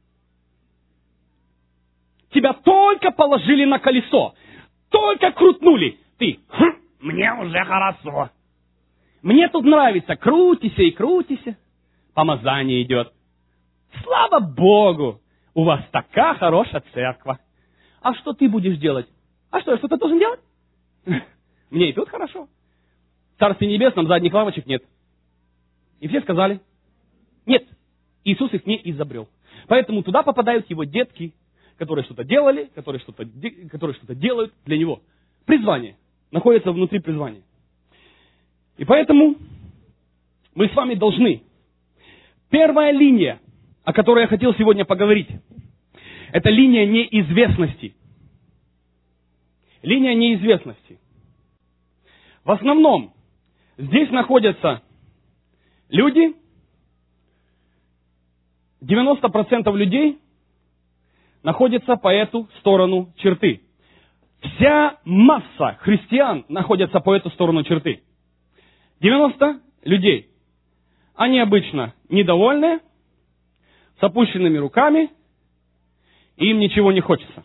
Тебя только положили на колесо, только крутнули. Ты, мне уже хорошо. Мне тут нравится, крутися и крутися. Помазание идет. Слава Богу, у вас такая хорошая церковь. А что ты будешь делать? А что, я что-то должен делать? Мне и тут хорошо. В Царстве Небесном задних лавочек нет. И все сказали: нет, Иисус их не изобрел. Поэтому туда попадают его детки, которые что-то делали, которые что-то делают для него. Призвание. Находится внутри призвания. И поэтому мы с вами должны. Первая линия, о которой я хотел сегодня поговорить, это линия неизвестности. Линия неизвестности. В основном здесь находятся люди, 90% людей находятся по эту сторону черты. Вся масса христиан находится по эту сторону черты. 90 людей. Они обычно недовольны, с опущенными руками, и им ничего не хочется.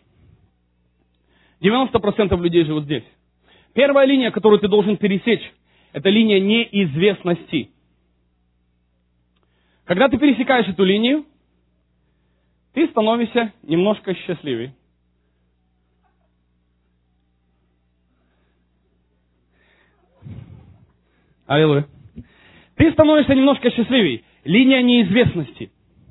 90% людей живут здесь. Первая линия, которую ты должен пересечь, это линия неизвестности. Когда ты пересекаешь эту линию, ты становишься немножко счастливее. Аллилуйя. Ты становишься немножко счастливее. Линия неизвестности.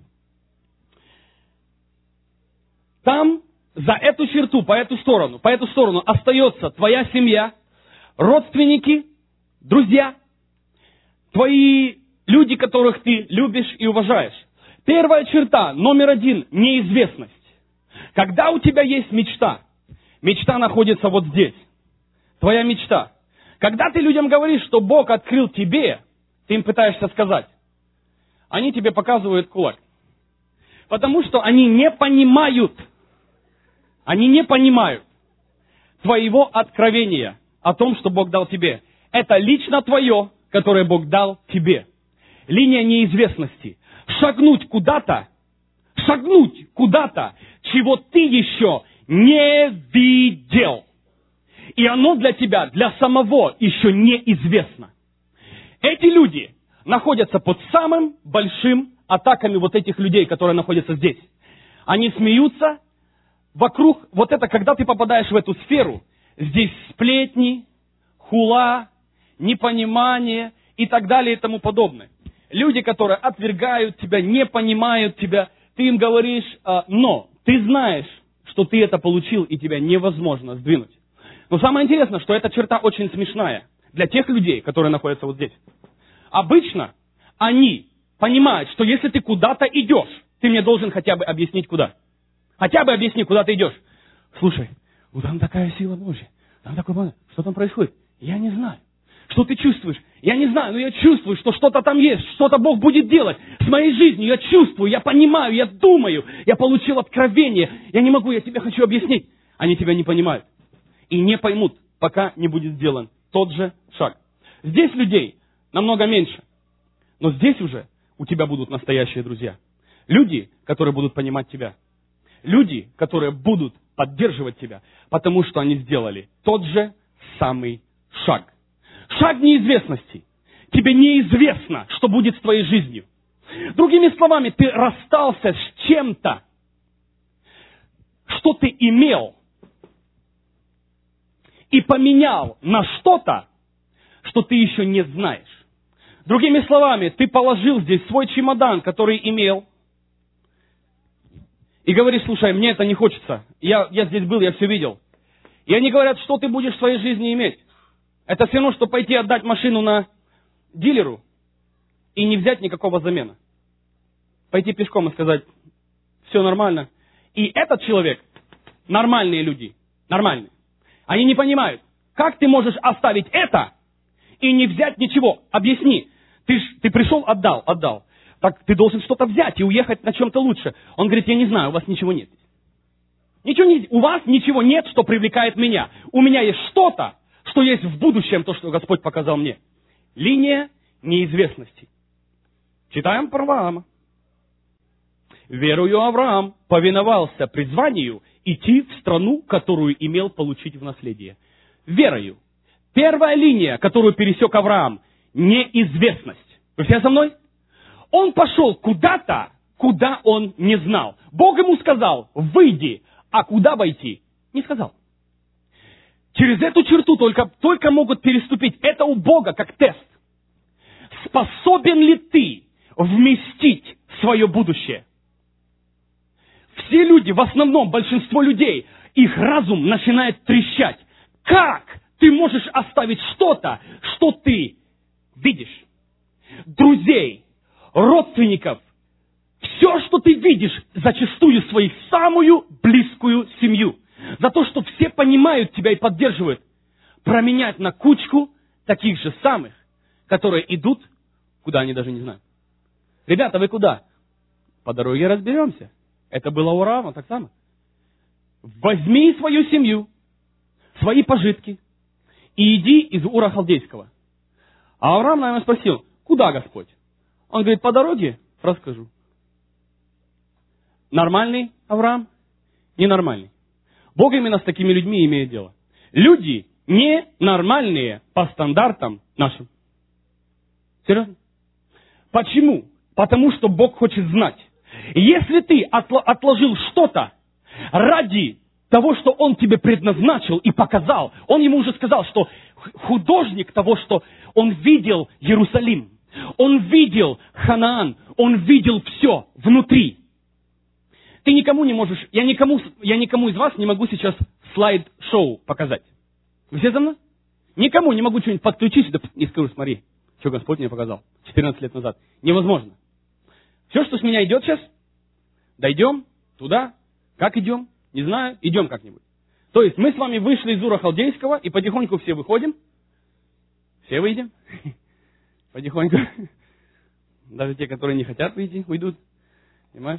Там, за эту черту, по эту сторону остается твоя семья, родственники, друзья, твои люди, которых ты любишь и уважаешь. Первая черта, номер 1, неизвестность. Когда у тебя есть мечта, мечта находится вот здесь. Твоя мечта. Когда ты людям говоришь, что Бог открыл тебе, ты им пытаешься сказать, они тебе показывают кулак. Потому что они не понимают твоего откровения о том, что Бог дал тебе. Это лично твое, которое Бог дал тебе. Линия неизвестности. Шагнуть куда-то, чего ты еще не видел. И оно для тебя, для самого еще неизвестно. Эти люди находятся под самым большим атаками вот этих людей, которые находятся здесь. Они смеются вокруг, вот это, когда ты попадаешь в эту сферу, здесь сплетни, хула, непонимание и так далее и тому подобное. Люди, которые отвергают тебя, не понимают тебя, ты им говоришь, но ты знаешь, что ты это получил, и тебя невозможно сдвинуть. Но самое интересное, что эта черта очень смешная для тех людей, которые находятся вот здесь. Обычно они понимают, что если ты куда-то идешь, ты мне должен хотя бы объяснить, куда. Хотя бы объясни, куда ты идешь. Слушай, ну там такая сила Божья, там такой Бог. Что там происходит? Я не знаю. Что ты чувствуешь? Я не знаю, но я чувствую, что что-то там есть, что-то Бог будет делать с моей жизнью. Я чувствую, я понимаю, я думаю, я получил откровение. Я не могу, я тебе хочу объяснить. Они тебя не понимают. И не поймут, пока не будет сделан тот же шаг. Здесь людей намного меньше. Но здесь уже у тебя будут настоящие друзья. Люди, которые будут понимать тебя. Люди, которые будут поддерживать тебя, потому что они сделали тот же самый шаг. Шаг неизвестности. Тебе неизвестно, что будет с твоей жизнью. Другими словами, ты расстался с чем-то, что ты имел, и поменял на что-то, что ты еще не знаешь. Другими словами, ты положил здесь свой чемодан, который имел, и говоришь: слушай, мне это не хочется. Я здесь был, я все видел. И они говорят: что ты будешь в своей жизни иметь? Это все равно, что пойти отдать машину на дилеру и не взять никакого замена. Пойти пешком и сказать: все нормально. И этот человек, нормальные люди, нормальные, они не понимают, как ты можешь оставить это и не взять ничего. Объясни. Ты пришел, отдал. Так ты должен что-то взять и уехать на чем-то лучше. Он говорит: я не знаю, у вас ничего нет. У вас ничего нет, что привлекает меня. У меня есть что-то, что есть в будущем, то, что Господь показал мне. Линия неизвестности. Читаем про Авраама. Верою Авраам повиновался призванию идти в страну, которую имел получить в наследие. Верою. Первая линия, которую пересек Авраам, неизвестность. Вы все со мной? Он пошел куда-то, куда он не знал. Бог ему сказал: выйди, а куда войти? Не сказал. Через эту черту только могут переступить. Это у Бога как тест. Способен ли ты вместить свое будущее? Все люди, в основном большинство людей, их разум начинает трещать. Как ты можешь оставить что-то, что ты видишь? Друзей, родственников, все, что ты видишь, зачастую свою самую близкую семью. За то, что все понимают тебя и поддерживают, променять на кучку таких же самых, которые идут, куда они даже не знают. Ребята, вы куда? По дороге разберемся. Это было у Авраама так само. Возьми свою семью, свои пожитки и иди из Ура Халдейского. А Авраам, наверное, спросил: куда, Господь? Он говорит: по дороге расскажу. Нормальный Авраам? Ненормальный. Бог именно с такими людьми имеет дело. Люди ненормальные по стандартам нашим. Серьезно? Почему? Потому что Бог хочет знать. Если ты отложил что-то ради того, что Он тебе предназначил и показал, Он ему уже сказал, что художник того, что Он видел Иерусалим, Он видел Ханаан, Он видел все внутри. Ты никому не можешь, я никому из вас не могу сейчас слайд-шоу показать. Вы все за мной? Никому не могу что-нибудь подключить и скажу: смотри, что Господь мне показал 14 лет назад. Невозможно. Все, что с меня идет сейчас, дойдем туда. Как идем? Не знаю, идем как-нибудь. То есть мы с вами вышли из Ура Халдейского и потихоньку все выходим. Все выйдем. Потихоньку. Даже те, которые не хотят выйти, уйдут. Понимаешь?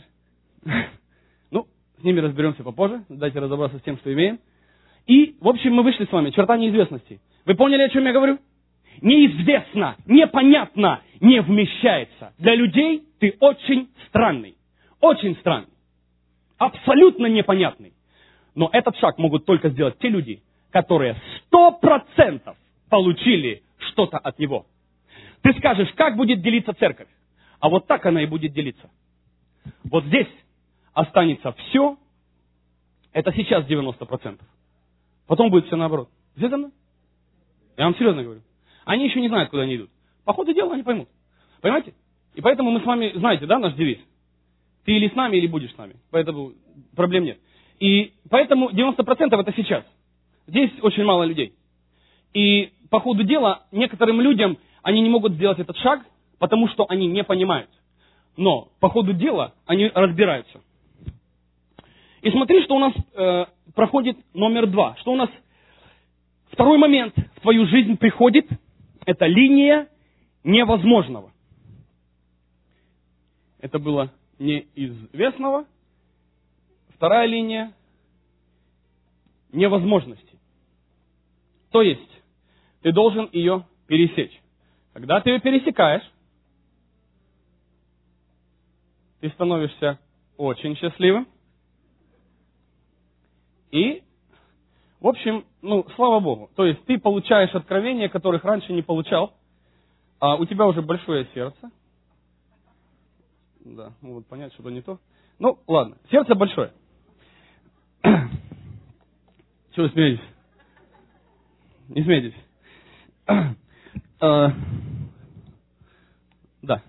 Ну, с ними разберемся попозже. Дайте разобраться с тем, что имеем. И, в общем, мы вышли с вами. Черта неизвестности. Вы поняли, о чем я говорю? Неизвестно, непонятно, не вмещается. Для людей ты очень странный. Очень странный. Абсолютно непонятный. Но этот шаг могут только сделать те люди, которые 100% получили что-то от него. Ты скажешь: как будет делиться церковь? А вот так она и будет делиться. Вот здесь останется все. Это сейчас 90%. Потом будет все наоборот. Все за мной? Я вам серьезно говорю. Они еще не знают, куда они идут. По ходу дела они поймут. Понимаете? И поэтому мы с вами, знаете, да, наш девиз? Ты или с нами, или будешь с нами. Поэтому проблем нет. И поэтому 90% это сейчас. Здесь очень мало людей. И по ходу дела некоторым людям они не могут сделать этот шаг, потому что они не понимают. но по ходу дела они разбираются. И смотри, что у нас проходит номер 2. Что у нас второй момент в твою жизнь приходит, это линия невозможного. Это было неизвестного. Вторая линия невозможности. То есть, ты должен ее пересечь. Когда ты ее пересекаешь, ты становишься очень счастливым. И, в общем, слава Богу. То есть, ты получаешь откровения, которых раньше не получал. А у тебя уже большое сердце. Да, могут понять, что-то не то. Ну, ладно, сердце большое. Чего вы смеетесь? Не смейтесь. Да.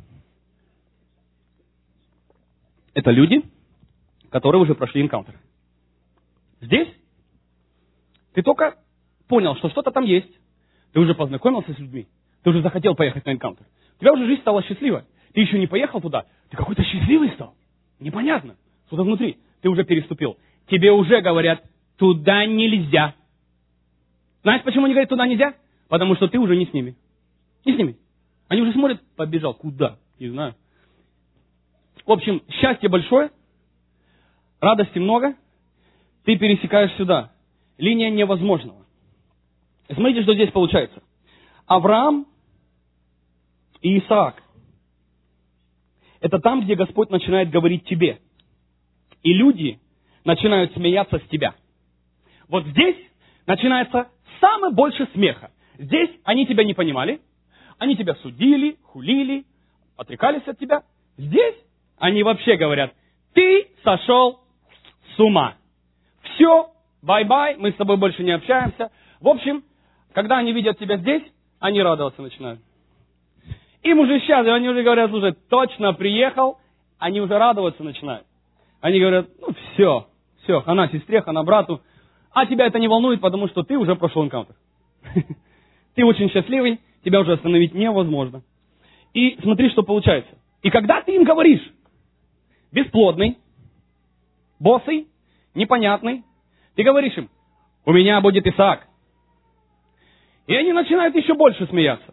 Это люди, которые уже прошли энкаунтер. Здесь ты только понял, что что-то там есть. Ты уже познакомился с людьми. Ты уже захотел поехать на энкаунтер. У тебя уже жизнь стала счастливой. Ты еще не поехал туда. Ты какой-то счастливый стал. Непонятно. Что-то внутри. Ты уже переступил. Тебе уже говорят, туда нельзя. Знаешь, почему они говорят, туда нельзя? Потому что ты уже не с ними. Не с ними. Они уже смотрят, побежал. Куда? Не знаю. В общем, счастье большое. Радости много. Ты пересекаешь сюда. Линия невозможного. И смотрите, что здесь получается. Авраам и Исаак. Это там, где Господь начинает говорить тебе. И люди начинают смеяться с тебя. Вот здесь начинается самый большой смеха. Здесь они тебя не понимали. Они тебя судили, хулили, отрекались от тебя. Здесь они вообще говорят, ты сошел с ума. Все, бай-бай, мы с тобой больше не общаемся. В общем, когда они видят тебя здесь, они радоваться начинают. Им уже счастливы, они уже говорят, слушай, точно приехал, они уже радоваться начинают. Они говорят, все, хана сестре, хана брату, а тебя это не волнует, потому что ты уже прошел энкаунтер. Ты очень счастливый, тебя уже остановить невозможно. И смотри, что получается. И когда ты им говоришь, бесплодный, босый, непонятный, ты говоришь им, у меня будет Исаак. И они начинают еще больше смеяться.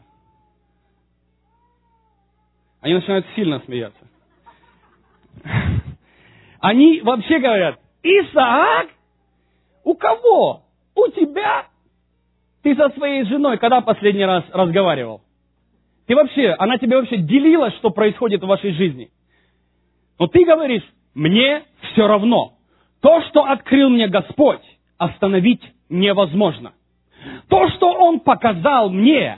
Они начинают сильно смеяться. Они вообще говорят, Исаак? У кого? У тебя? Ты со своей женой когда последний раз разговаривал? Она тебе вообще делила, что происходит в вашей жизни? Но ты говоришь, мне все равно. То, что открыл мне Господь, остановить невозможно. То, что Он показал мне,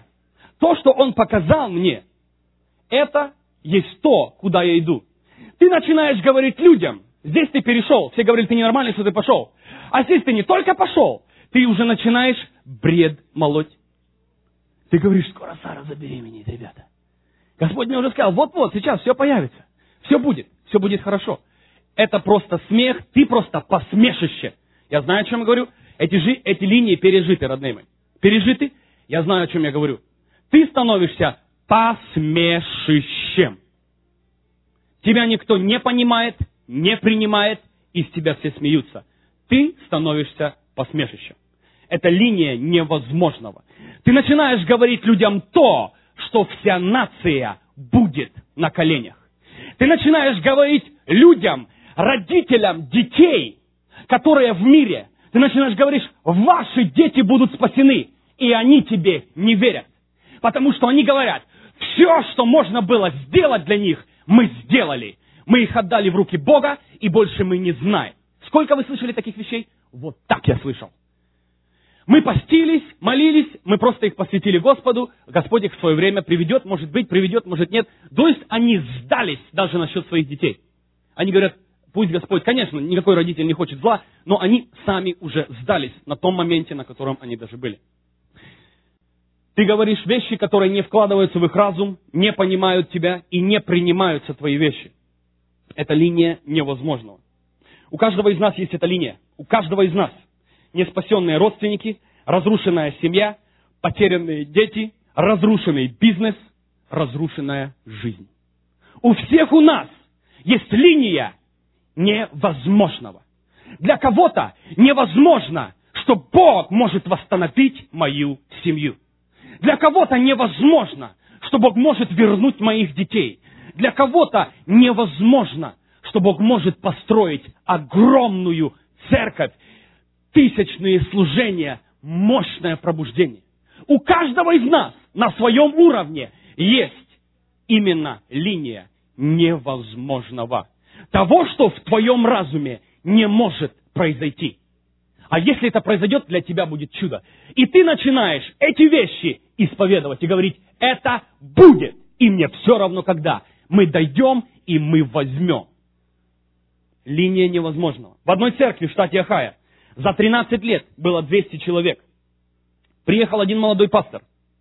это есть то, куда я иду. Ты начинаешь говорить людям, здесь ты перешел, все говорили, ты ненормальный, что ты пошел. А здесь ты не только пошел, ты уже начинаешь бред молоть. Ты говоришь, скоро Сара забеременеет, ребята. Господь мне уже сказал, вот-вот, сейчас все появится, все будет хорошо. Это просто смех, ты просто посмешище. Я знаю, о чем я говорю. Эти линии пережиты, родные мои. Пережиты, я знаю, о чем я говорю. Ты становишься посмешищем. Тебя никто не понимает, не принимает, из тебя все смеются. Ты становишься посмешищем. Это линия невозможного. Ты начинаешь говорить людям то, что вся нация будет на коленях. Ты начинаешь говорить людям, родителям детей, которые в мире. Ты начинаешь говорить, ваши дети будут спасены. И они тебе не верят. Потому что они говорят, все, что можно было сделать для них, мы сделали. Мы их отдали в руки Бога, и больше мы не знаем. Сколько вы слышали таких вещей? Вот так я слышал. Мы постились, молились, мы просто их посвятили Господу. Господь их в свое время приведет, может быть, приведет, может нет. То есть они сдались даже насчет своих детей. Они говорят, пусть Господь, конечно, никакой родитель не хочет зла, но они сами уже сдались на том моменте, на котором они даже были. Ты говоришь вещи, которые не вкладываются в их разум, не понимают тебя и не принимаются твои вещи. Это линия невозможного. У каждого из нас есть эта линия. У каждого из нас. Неспасенные родственники, разрушенная семья, потерянные дети, разрушенный бизнес, разрушенная жизнь. У всех у нас есть линия невозможного. Для кого-то невозможно, что Бог может восстановить мою семью. Для кого-то невозможно, что Бог может вернуть моих детей. Для кого-то невозможно, что Бог может построить огромную церковь, тысячные служения, мощное пробуждение. У каждого из нас на своем уровне есть именно линия невозможного. Того, что в твоем разуме не может произойти. А если это произойдет, для тебя будет чудо. И ты начинаешь эти вещи исповедовать и говорить, это будет. И мне все равно когда. Мы дойдем и мы возьмем. Линия невозможного. В одной церкви в штате Ohio за 13 лет было 200 человек. Приехал один молодой пастор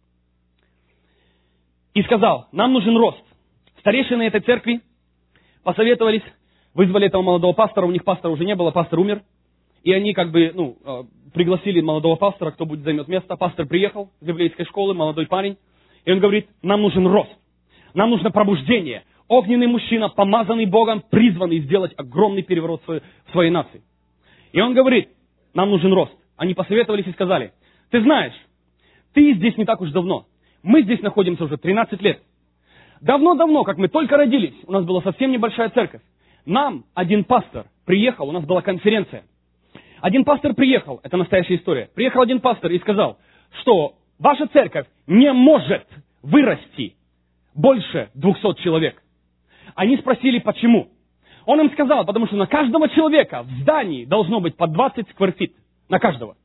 и сказал, нам нужен рост. Старейшины этой церкви посоветовались, вызвали этого молодого пастора, у них пастора уже не было, пастор умер. И они пригласили молодого пастора, кто будет займет место. Пастор приехал с библейской школы, молодой парень, и он говорит, нам нужен рост, нам нужно пробуждение. Огненный мужчина, помазанный Богом, призванный сделать огромный переворот в своей нации. И он говорит, нам нужен рост. Они посоветовались и сказали, ты знаешь, ты здесь не так уж давно. Мы здесь находимся уже 13 лет. Давно-давно, как мы только родились, у нас была совсем небольшая церковь. Нам один пастор приехал, у нас была конференция. Один пастор приехал, это настоящая история. Приехал один пастор и сказал, что ваша церковь не может вырасти больше 200 человек. Они спросили, почему. Он им сказал, потому что на каждого человека в здании должно быть по 20 сквер-фит. На каждого.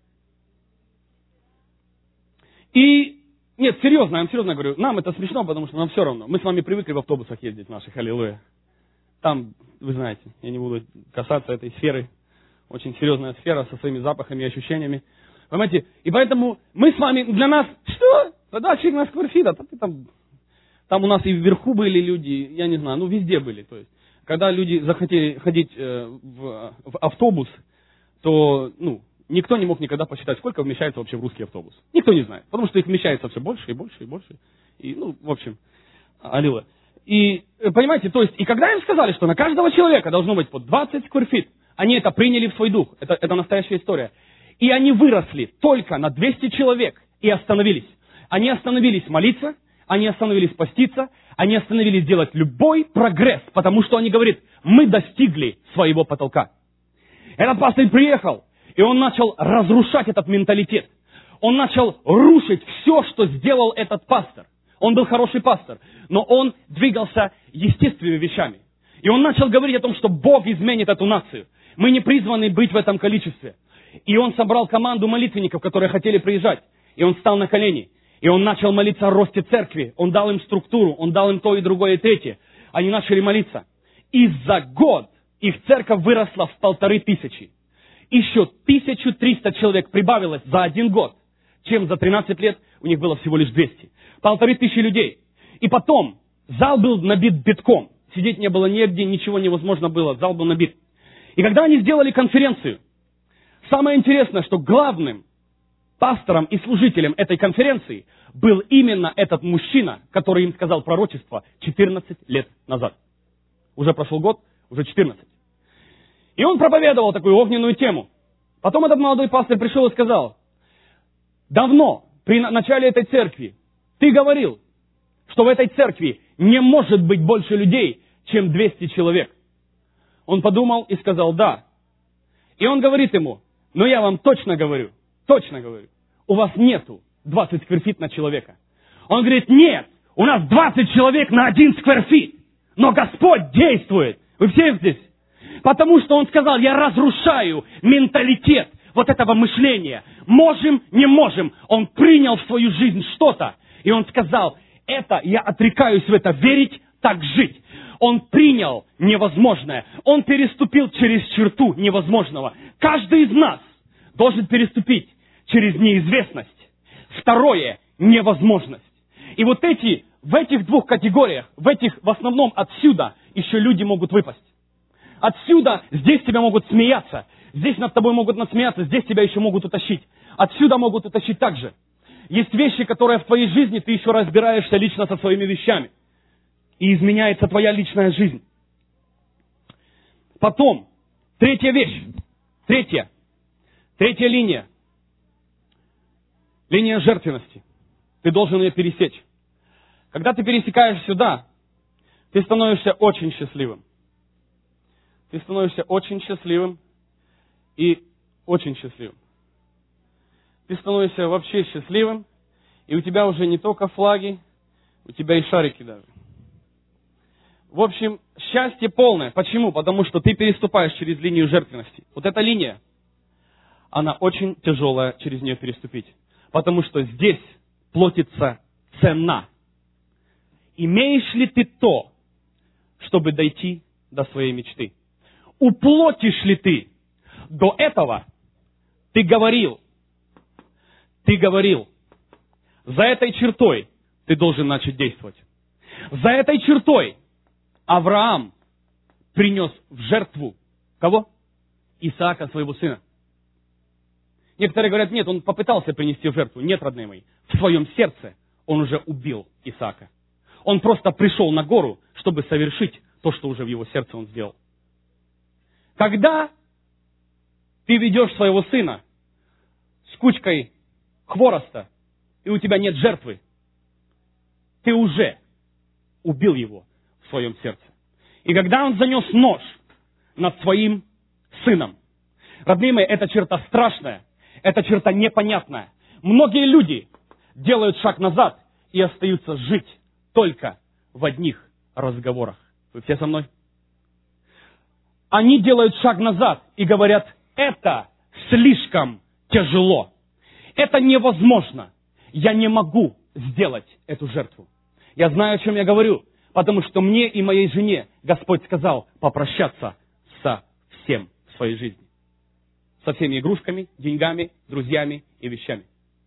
И, нет, серьезно, я вам серьезно говорю, нам это смешно, потому что нам все равно. Мы с вами привыкли в автобусах ездить наших, аллилуйя. Там, вы знаете, я не буду касаться этой сферы. Очень серьезная сфера со своими запахами и ощущениями. Понимаете? И поэтому мы с вами, для нас, что? Да, человек на сквер-фит, а ты там у нас и вверху были люди, я не знаю, везде были. То есть, когда люди захотели ходить в автобус, то, никто не мог никогда посчитать, сколько вмещается вообще в русский автобус. Никто не знает, потому что их вмещается все больше и больше и больше. И, в общем, аллилуйя. И, понимаете, то есть, и когда им сказали, что на каждого человека должно быть по 20 сквер-фит, они это приняли в свой дух. Это настоящая история. И они выросли только на 200 человек и остановились. Они остановились молиться, они остановились поститься, они остановились делать любой прогресс, потому что они говорят, мы достигли своего потолка. Этот пастор приехал, и он начал разрушать этот менталитет. Он начал рушить все, что сделал этот пастор. Он был хороший пастор, но он двигался естественными вещами. И он начал говорить о том, что Бог изменит эту нацию. Мы не призваны быть в этом количестве. И он собрал команду молитвенников, которые хотели приезжать. И он встал на колени. И он начал молиться о росте церкви. Он дал им структуру, он дал им то и другое и третье. Они начали молиться. И за год их церковь выросла в 1500. Еще 1300 человек прибавилось за один год, чем за 13 лет у них было всего лишь 200. 1500 людей. И потом зал был набит битком. Сидеть не было нигде, ничего невозможно было. Зал был набит. И когда они сделали конференцию, самое интересное, что главным пастором и служителем этой конференции был именно этот мужчина, который им сказал пророчество 14 лет назад. Уже прошел год, уже 14. И он проповедовал такую огненную тему. Потом этот молодой пастор пришел и сказал, давно, при начале этой церкви, ты говорил, что в этой церкви не может быть больше людей, чем 200 человек. Он подумал и сказал, да. И он говорит ему, но я вам точно говорю, у вас нету 20 сквер-фит на человека. Он говорит, нет, у нас 20 человек на 1 сквер-фит. Но Господь действует. Вы все здесь? Потому что Он сказал, я разрушаю менталитет вот этого мышления. Можем, не можем. Он принял в свою жизнь что-то. И Он сказал, это я отрекаюсь в это верить, так жить. Он принял невозможное. Он переступил через черту невозможного. Каждый из нас должен переступить через неизвестность. Второе – невозможность. И вот в этих двух категориях, в основном отсюда еще люди могут выпасть. Отсюда, здесь тебя могут смеяться. Здесь над тобой могут насмеяться, здесь тебя еще могут утащить. Отсюда могут утащить также. Есть вещи, которые в твоей жизни ты еще разбираешься лично со своими вещами. и изменяется твоя личная жизнь. Потом, третья вещь, третья линия. Линия жертвенности. Ты должен ее пересечь. Когда ты пересекаешь сюда, ты становишься очень счастливым. Ты становишься очень счастливым и очень счастливым. Ты становишься вообще счастливым, и у тебя уже не только флаги, у тебя и шарики даже. В общем, счастье полное. Почему? Потому что ты переступаешь через линию жертвенности. Вот эта линия, она очень тяжелая через нее переступить. Потому что здесь платится цена. Имеешь ли ты то, чтобы дойти до своей мечты? Уплотишь ли ты? До этого ты говорил, за этой чертой ты должен начать действовать. За этой чертой Авраам принес в жертву кого? Исаака, своего сына. Некоторые говорят, нет, он попытался принести в жертву. Нет, родные мои, в своем сердце он уже убил Исаака. Он просто пришел на гору, чтобы совершить то, что уже в его сердце он сделал. Когда ты ведешь своего сына с кучкой хвороста, и у тебя нет жертвы, ты уже убил его в своем сердце. И когда он занес нож над своим сыном, родные мои, эта черта страшная, эта черта непонятная. Многие люди делают шаг назад и остаются жить только в одних разговорах. Вы все со мной? Они делают шаг назад и говорят, это слишком тяжело. Это невозможно. Я не могу сделать эту жертву. Я знаю, о чем я говорю, потому что мне и моей жене Господь сказал попрощаться со всем в своей жизни. Со всеми игрушками, деньгами, друзьями и вещами.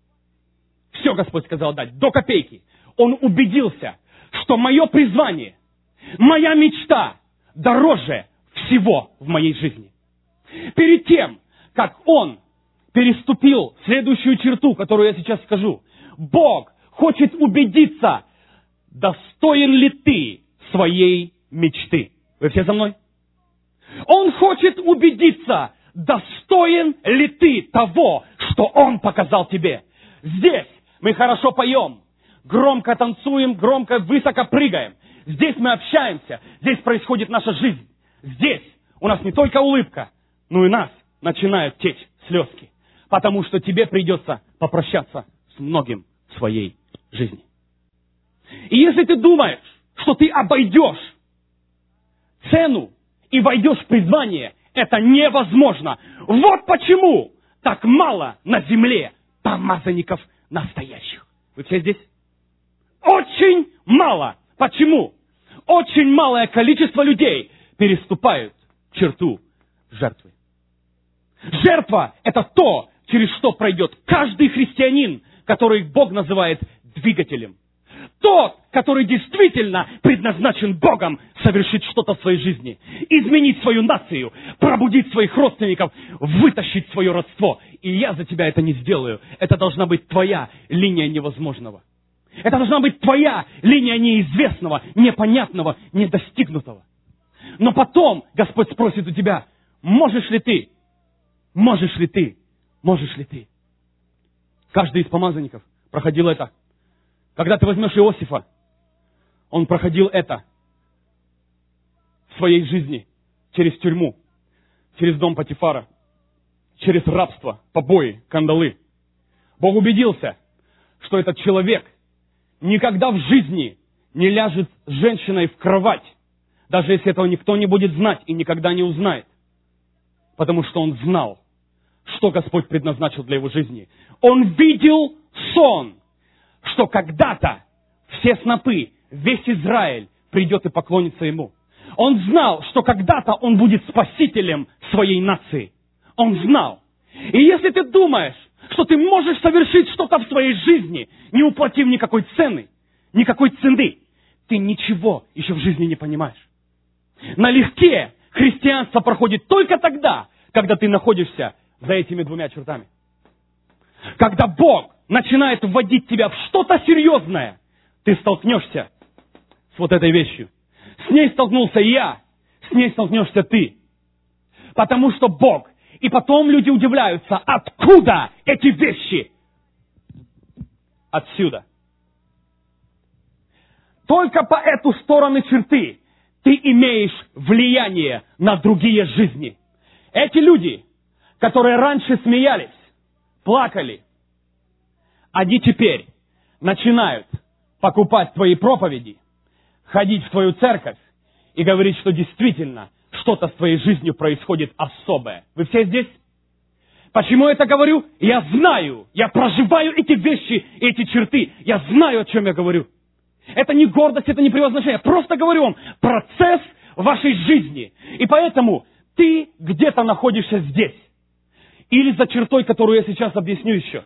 Все Господь сказал дать, до копейки. Он убедился, что мое призвание, моя мечта дороже всего в моей жизни. Перед тем, как он переступил следующую черту, которую я сейчас скажу, Бог хочет убедиться, достоин ли ты своей мечты. Вы все со мной? Он хочет убедиться, достоин ли ты того, что Он показал тебе. Здесь мы хорошо поем, громко танцуем, громко, высоко прыгаем. Здесь мы общаемся, здесь происходит наша жизнь. Здесь у нас не только улыбка, но и нас начинают течь слезки. Потому что тебе придется попрощаться с многим в своей жизни. И если ты думаешь, что ты обойдешь цену и войдешь в призвание, это невозможно. Вот почему так мало на земле помазанников настоящих. Вы все здесь? Очень мало. Почему? Очень малое количество людей переступают черту жертвы. Жертва – это то, через что пройдет каждый христианин, который Бог называет двигателем. Тот, который действительно предназначен Богом совершить что-то в своей жизни, изменить свою нацию, пробудить своих родственников, вытащить свое родство. И я за тебя это не сделаю. Это должна быть твоя линия невозможного. Это должна быть твоя линия неизвестного, непонятного, недостигнутого. Но потом Господь спросит у тебя, можешь ли ты? Можешь ли ты? Можешь ли ты? Каждый из помазанников проходил это. Когда ты возьмешь Иосифа, он проходил это в своей жизни через тюрьму, через дом Потифара, через рабство, побои, кандалы. Бог убедился, что этот человек никогда в жизни не ляжет с женщиной в кровать, даже если этого никто не будет знать и никогда не узнает. Потому что он знал, что Господь предназначил для его жизни. Он видел сон, что когда-то все снопы, весь Израиль придет и поклонится ему. Он знал, что когда-то он будет спасителем своей нации. Он знал. И если ты думаешь, что ты можешь совершить что-то в своей жизни, не уплатив никакой цены, никакой цены, ты ничего еще в жизни не понимаешь. Налегке христианство проходит только тогда, когда ты находишься за этими двумя чертами. Когда Бог начинает вводить тебя в что-то серьезное, ты столкнешься с вот этой вещью. С ней столкнулся я, с ней столкнешься ты. Потому что Бог. И потом люди удивляются, откуда эти вещи? Отсюда. Только по эту сторону черты ты имеешь влияние на другие жизни. Эти люди, которые раньше смеялись, плакали, они теперь начинают покупать твои проповеди, ходить в твою церковь и говорить, что действительно что-то с твоей жизнью происходит особое. Вы все здесь? Почему я это говорю? Я знаю, я проживаю эти вещи, эти черты. Я знаю, о чем я говорю. Это не гордость, это не превозношение. Я просто говорю вам процесс вашей жизни. И поэтому ты где-то находишься здесь. Или за чертой, которую я сейчас объясню еще.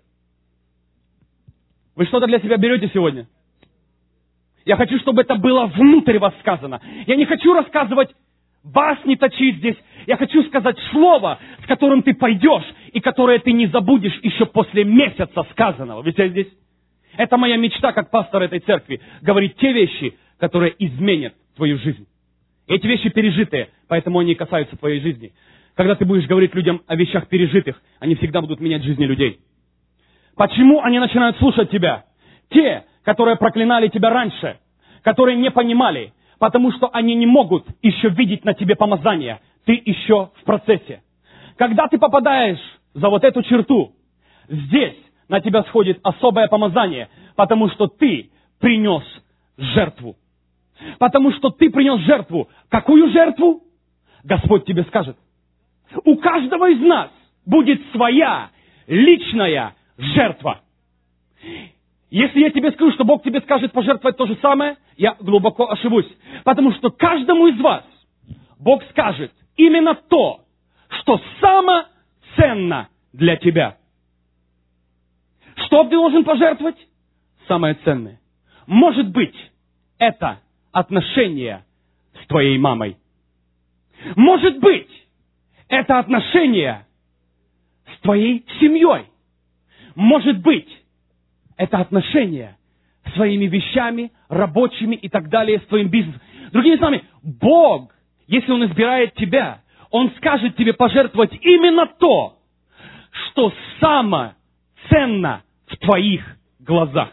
Вы что-то для себя берете сегодня? Я хочу, чтобы это было внутрь вас сказано. Я не хочу рассказывать, вас не точить здесь. Я хочу сказать слово, с которым ты пойдешь, и которое ты не забудешь еще после месяца сказанного. Вы все здесь? Это моя мечта, как пастор этой церкви, говорить те вещи, которые изменят твою жизнь. Эти вещи пережитые, поэтому они касаются твоей жизни. Когда ты будешь говорить людям о вещах пережитых, они всегда будут менять жизни людей. Почему они начинают слушать тебя? Те, которые проклинали тебя раньше, которые не понимали, потому что они не могут еще видеть на тебе помазание. Ты еще в процессе. Когда ты попадаешь за вот эту черту, здесь на тебя сходит особое помазание, потому что ты принес жертву. Потому что ты принес жертву. Какую жертву? Господь тебе скажет. У каждого из нас будет своя личная жертва. Если я тебе скажу, что Бог тебе скажет пожертвовать то же самое, я глубоко ошибусь. Потому что каждому из вас Бог скажет именно то, что самое ценно для тебя. Что ты должен пожертвовать? Самое ценное. Может быть, это отношения с твоей мамой. Может быть, это отношения с твоей семьей. Может быть, это отношения с своими вещами, рабочими и так далее, с твоим бизнесом. Другими словами, Бог, если Он избирает тебя, Он скажет тебе пожертвовать именно то, что самое ценно в твоих глазах.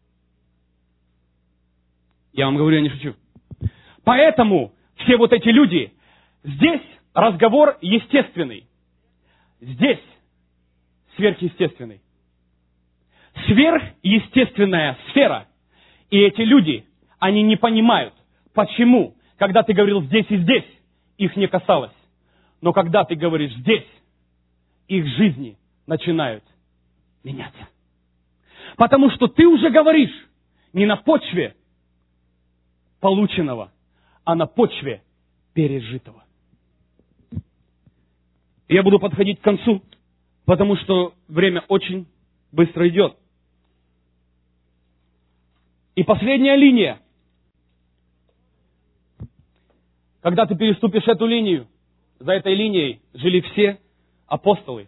Я вам говорю, я не шучу. Поэтому все вот эти люди, здесь разговор естественный, здесь сверхъестественный. Сверхъестественная сфера. И эти люди, они не понимают, почему, когда ты говорил здесь и здесь, их не касалось. Но когда ты говоришь здесь, их жизни начинают меняться. Потому что ты уже говоришь не на почве полученного, а на почве пережитого. Я буду подходить к концу, потому что время очень быстро идет. И последняя линия. Когда ты переступишь эту линию, за этой линией жили все апостолы,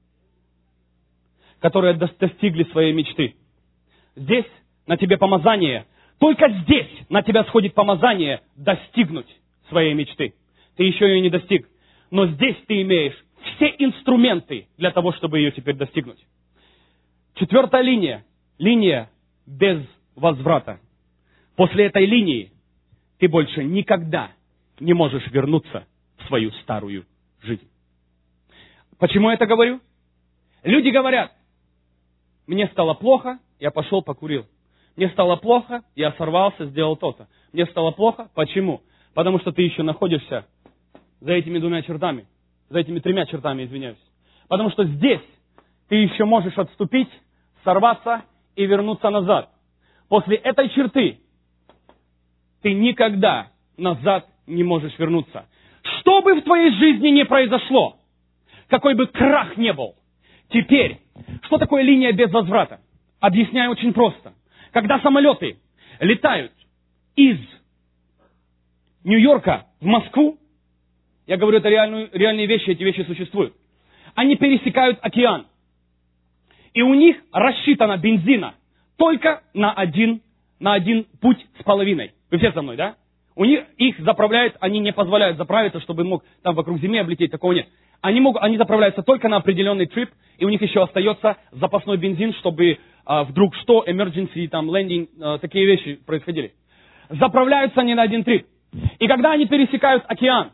которые достигли своей мечты. Здесь на тебе помазание. Только здесь на тебя сходит помазание достигнуть своей мечты. Ты еще ее не достиг. Но здесь ты имеешь все инструменты для того, чтобы ее теперь достигнуть. 4-я линия. Линия без возврата. После этой линии ты больше никогда не можешь вернуться в свою старую жизнь. Почему я это говорю? Люди говорят, мне стало плохо, я пошел покурил. Мне стало плохо, я сорвался, сделал то-то. Мне стало плохо. Почему? Потому что ты еще находишься за этими 2 чертами. За этими 3 чертами, извиняюсь. Потому что здесь ты еще можешь отступить, сорваться и вернуться назад. После этой черты ты никогда назад не можешь вернуться. Что бы в твоей жизни ни произошло, какой бы крах ни был, теперь, что такое линия без возврата? Объясняю очень просто. Когда самолеты летают из Нью-Йорка в Москву, я говорю, это реальные вещи, эти вещи существуют. Они пересекают океан. И у них рассчитана бензина только на один путь с половиной. Вы все со мной, да? У них их заправляют, они не позволяют заправиться, чтобы мог там вокруг Земли облететь, такого нет. Они заправляются только на определенный трип, и у них еще остается запасной бензин, чтобы вдруг что, emergency, там, landing, такие вещи происходили. Заправляются они на один трип. И когда они пересекают океан,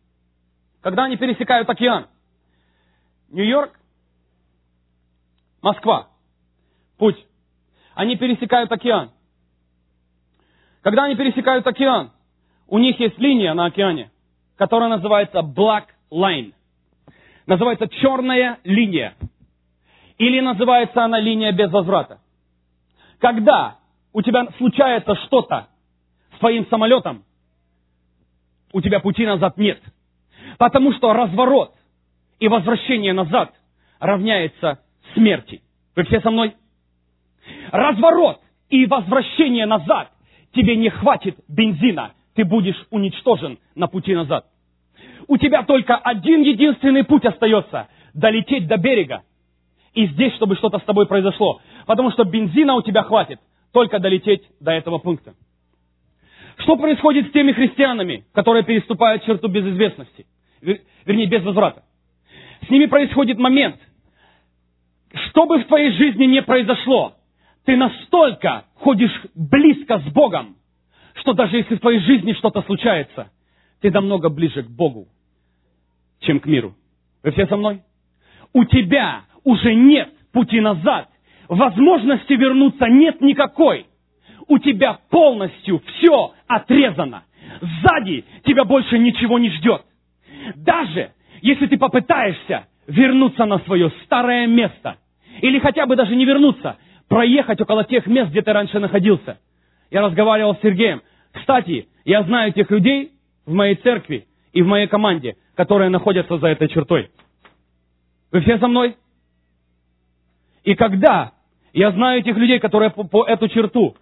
Нью-Йорк, Москва, путь, они пересекают океан. Когда они пересекают океан, у них есть линия на океане, которая называется Black Line. Называется черная линия. Или называется она линия без возврата. Когда у тебя случается что-то с твоим самолетом, у тебя пути назад нет. Потому что разворот и возвращение назад равняется смерти. Вы все со мной? Разворот и возвращение назад. Тебе не хватит бензина. Ты будешь уничтожен на пути назад. У тебя только один единственный путь остается. Долететь до берега. И здесь, чтобы что-то с тобой произошло. Потому что бензина у тебя хватит только долететь до этого пункта. Что происходит с теми христианами, которые переступают черту безызвестности? Вернее, без возврата. С ними происходит момент. Что бы в твоей жизни не произошло, ты настолько ходишь близко с Богом, что даже если в твоей жизни что-то случается, ты намного ближе к Богу, чем к миру. Вы все со мной? У тебя уже нет пути назад. Возможности вернуться нет никакой. У тебя полностью все отрезано. Сзади тебя больше ничего не ждет. Даже если ты попытаешься вернуться на свое старое место, или хотя бы даже не вернуться, проехать около тех мест, где ты раньше находился. Я разговаривал с Сергеем. Кстати, я знаю тех людей в моей церкви и в моей команде, которые находятся за этой чертой. Вы все со мной? И когда я знаю этих людей, которые по эту черту,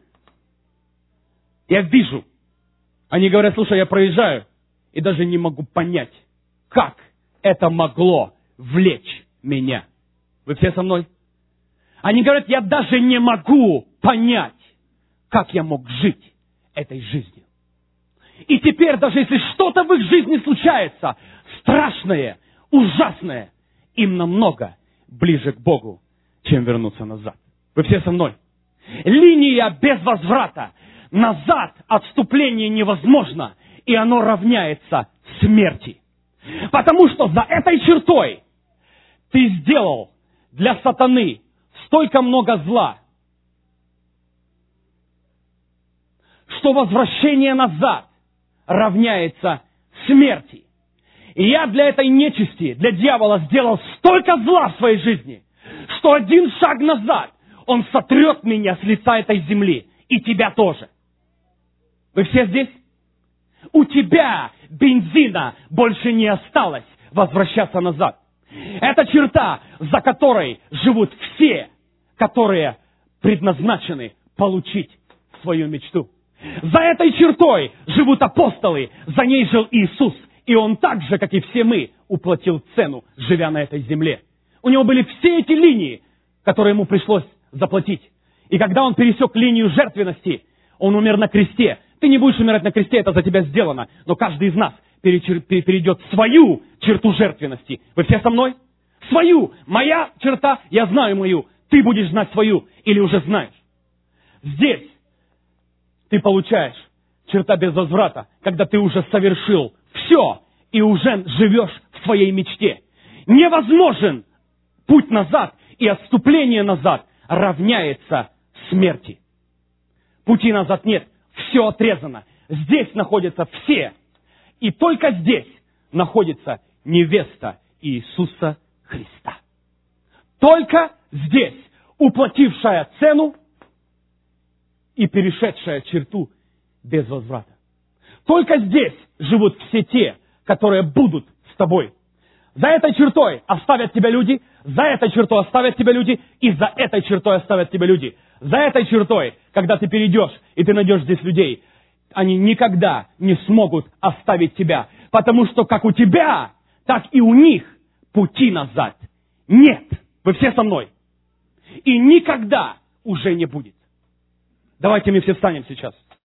я вижу, они говорят: слушай, я проезжаю, и даже не могу понять, как это могло влечь меня. Вы все со мной? Они говорят: я даже не могу понять, как я мог жить этой жизнью. И теперь, даже если что-то в их жизни случается, страшное, ужасное, им намного ближе к Богу, чем вернуться назад. Вы все со мной? Линия без возврата. Назад отступление невозможно, и оно равняется смерти. Потому что за этой чертой ты сделал для сатаны столько много зла, что возвращение назад равняется смерти. И я для этой нечисти, для дьявола сделал столько зла в своей жизни, что один шаг назад он сотрет меня с лица этой земли, и тебя тоже. Вы все здесь? У тебя бензина больше не осталось возвращаться назад. Это черта, за которой живут все, которые предназначены получить свою мечту. За этой чертой живут апостолы, за ней жил Иисус. И Он так же, как и все мы, уплатил цену, живя на этой земле. У Него были все эти линии, которые Ему пришлось заплатить. И когда Он пересек линию жертвенности, Он умер на кресте. Ты не будешь умирать на кресте, это за тебя сделано. Но каждый из нас перейдет свою черту жертвенности. Вы все со мной? Свою. Моя черта, я знаю мою. Ты будешь знать свою или уже знаешь. Здесь ты получаешь черта без возврата, когда ты уже совершил все и уже живешь в своей мечте. Невозможен путь назад, и отступление назад равняется смерти. Пути назад нет, все отрезано. Здесь находятся все. И только здесь находится невеста Иисуса Христа. Только здесь, уплатившая цену и перешедшая черту без возврата. Только здесь живут все те, которые будут с тобой. За этой чертой оставят тебя люди, за этой чертой оставят тебя люди, и за этой чертой оставят тебя люди. За этой чертой, когда ты перейдешь, и ты найдешь здесь людей, они никогда не смогут оставить тебя. Потому что как у тебя, так и у них пути назад нет. Вы все со мной? И никогда уже не будет. Давайте мы все встанем сейчас.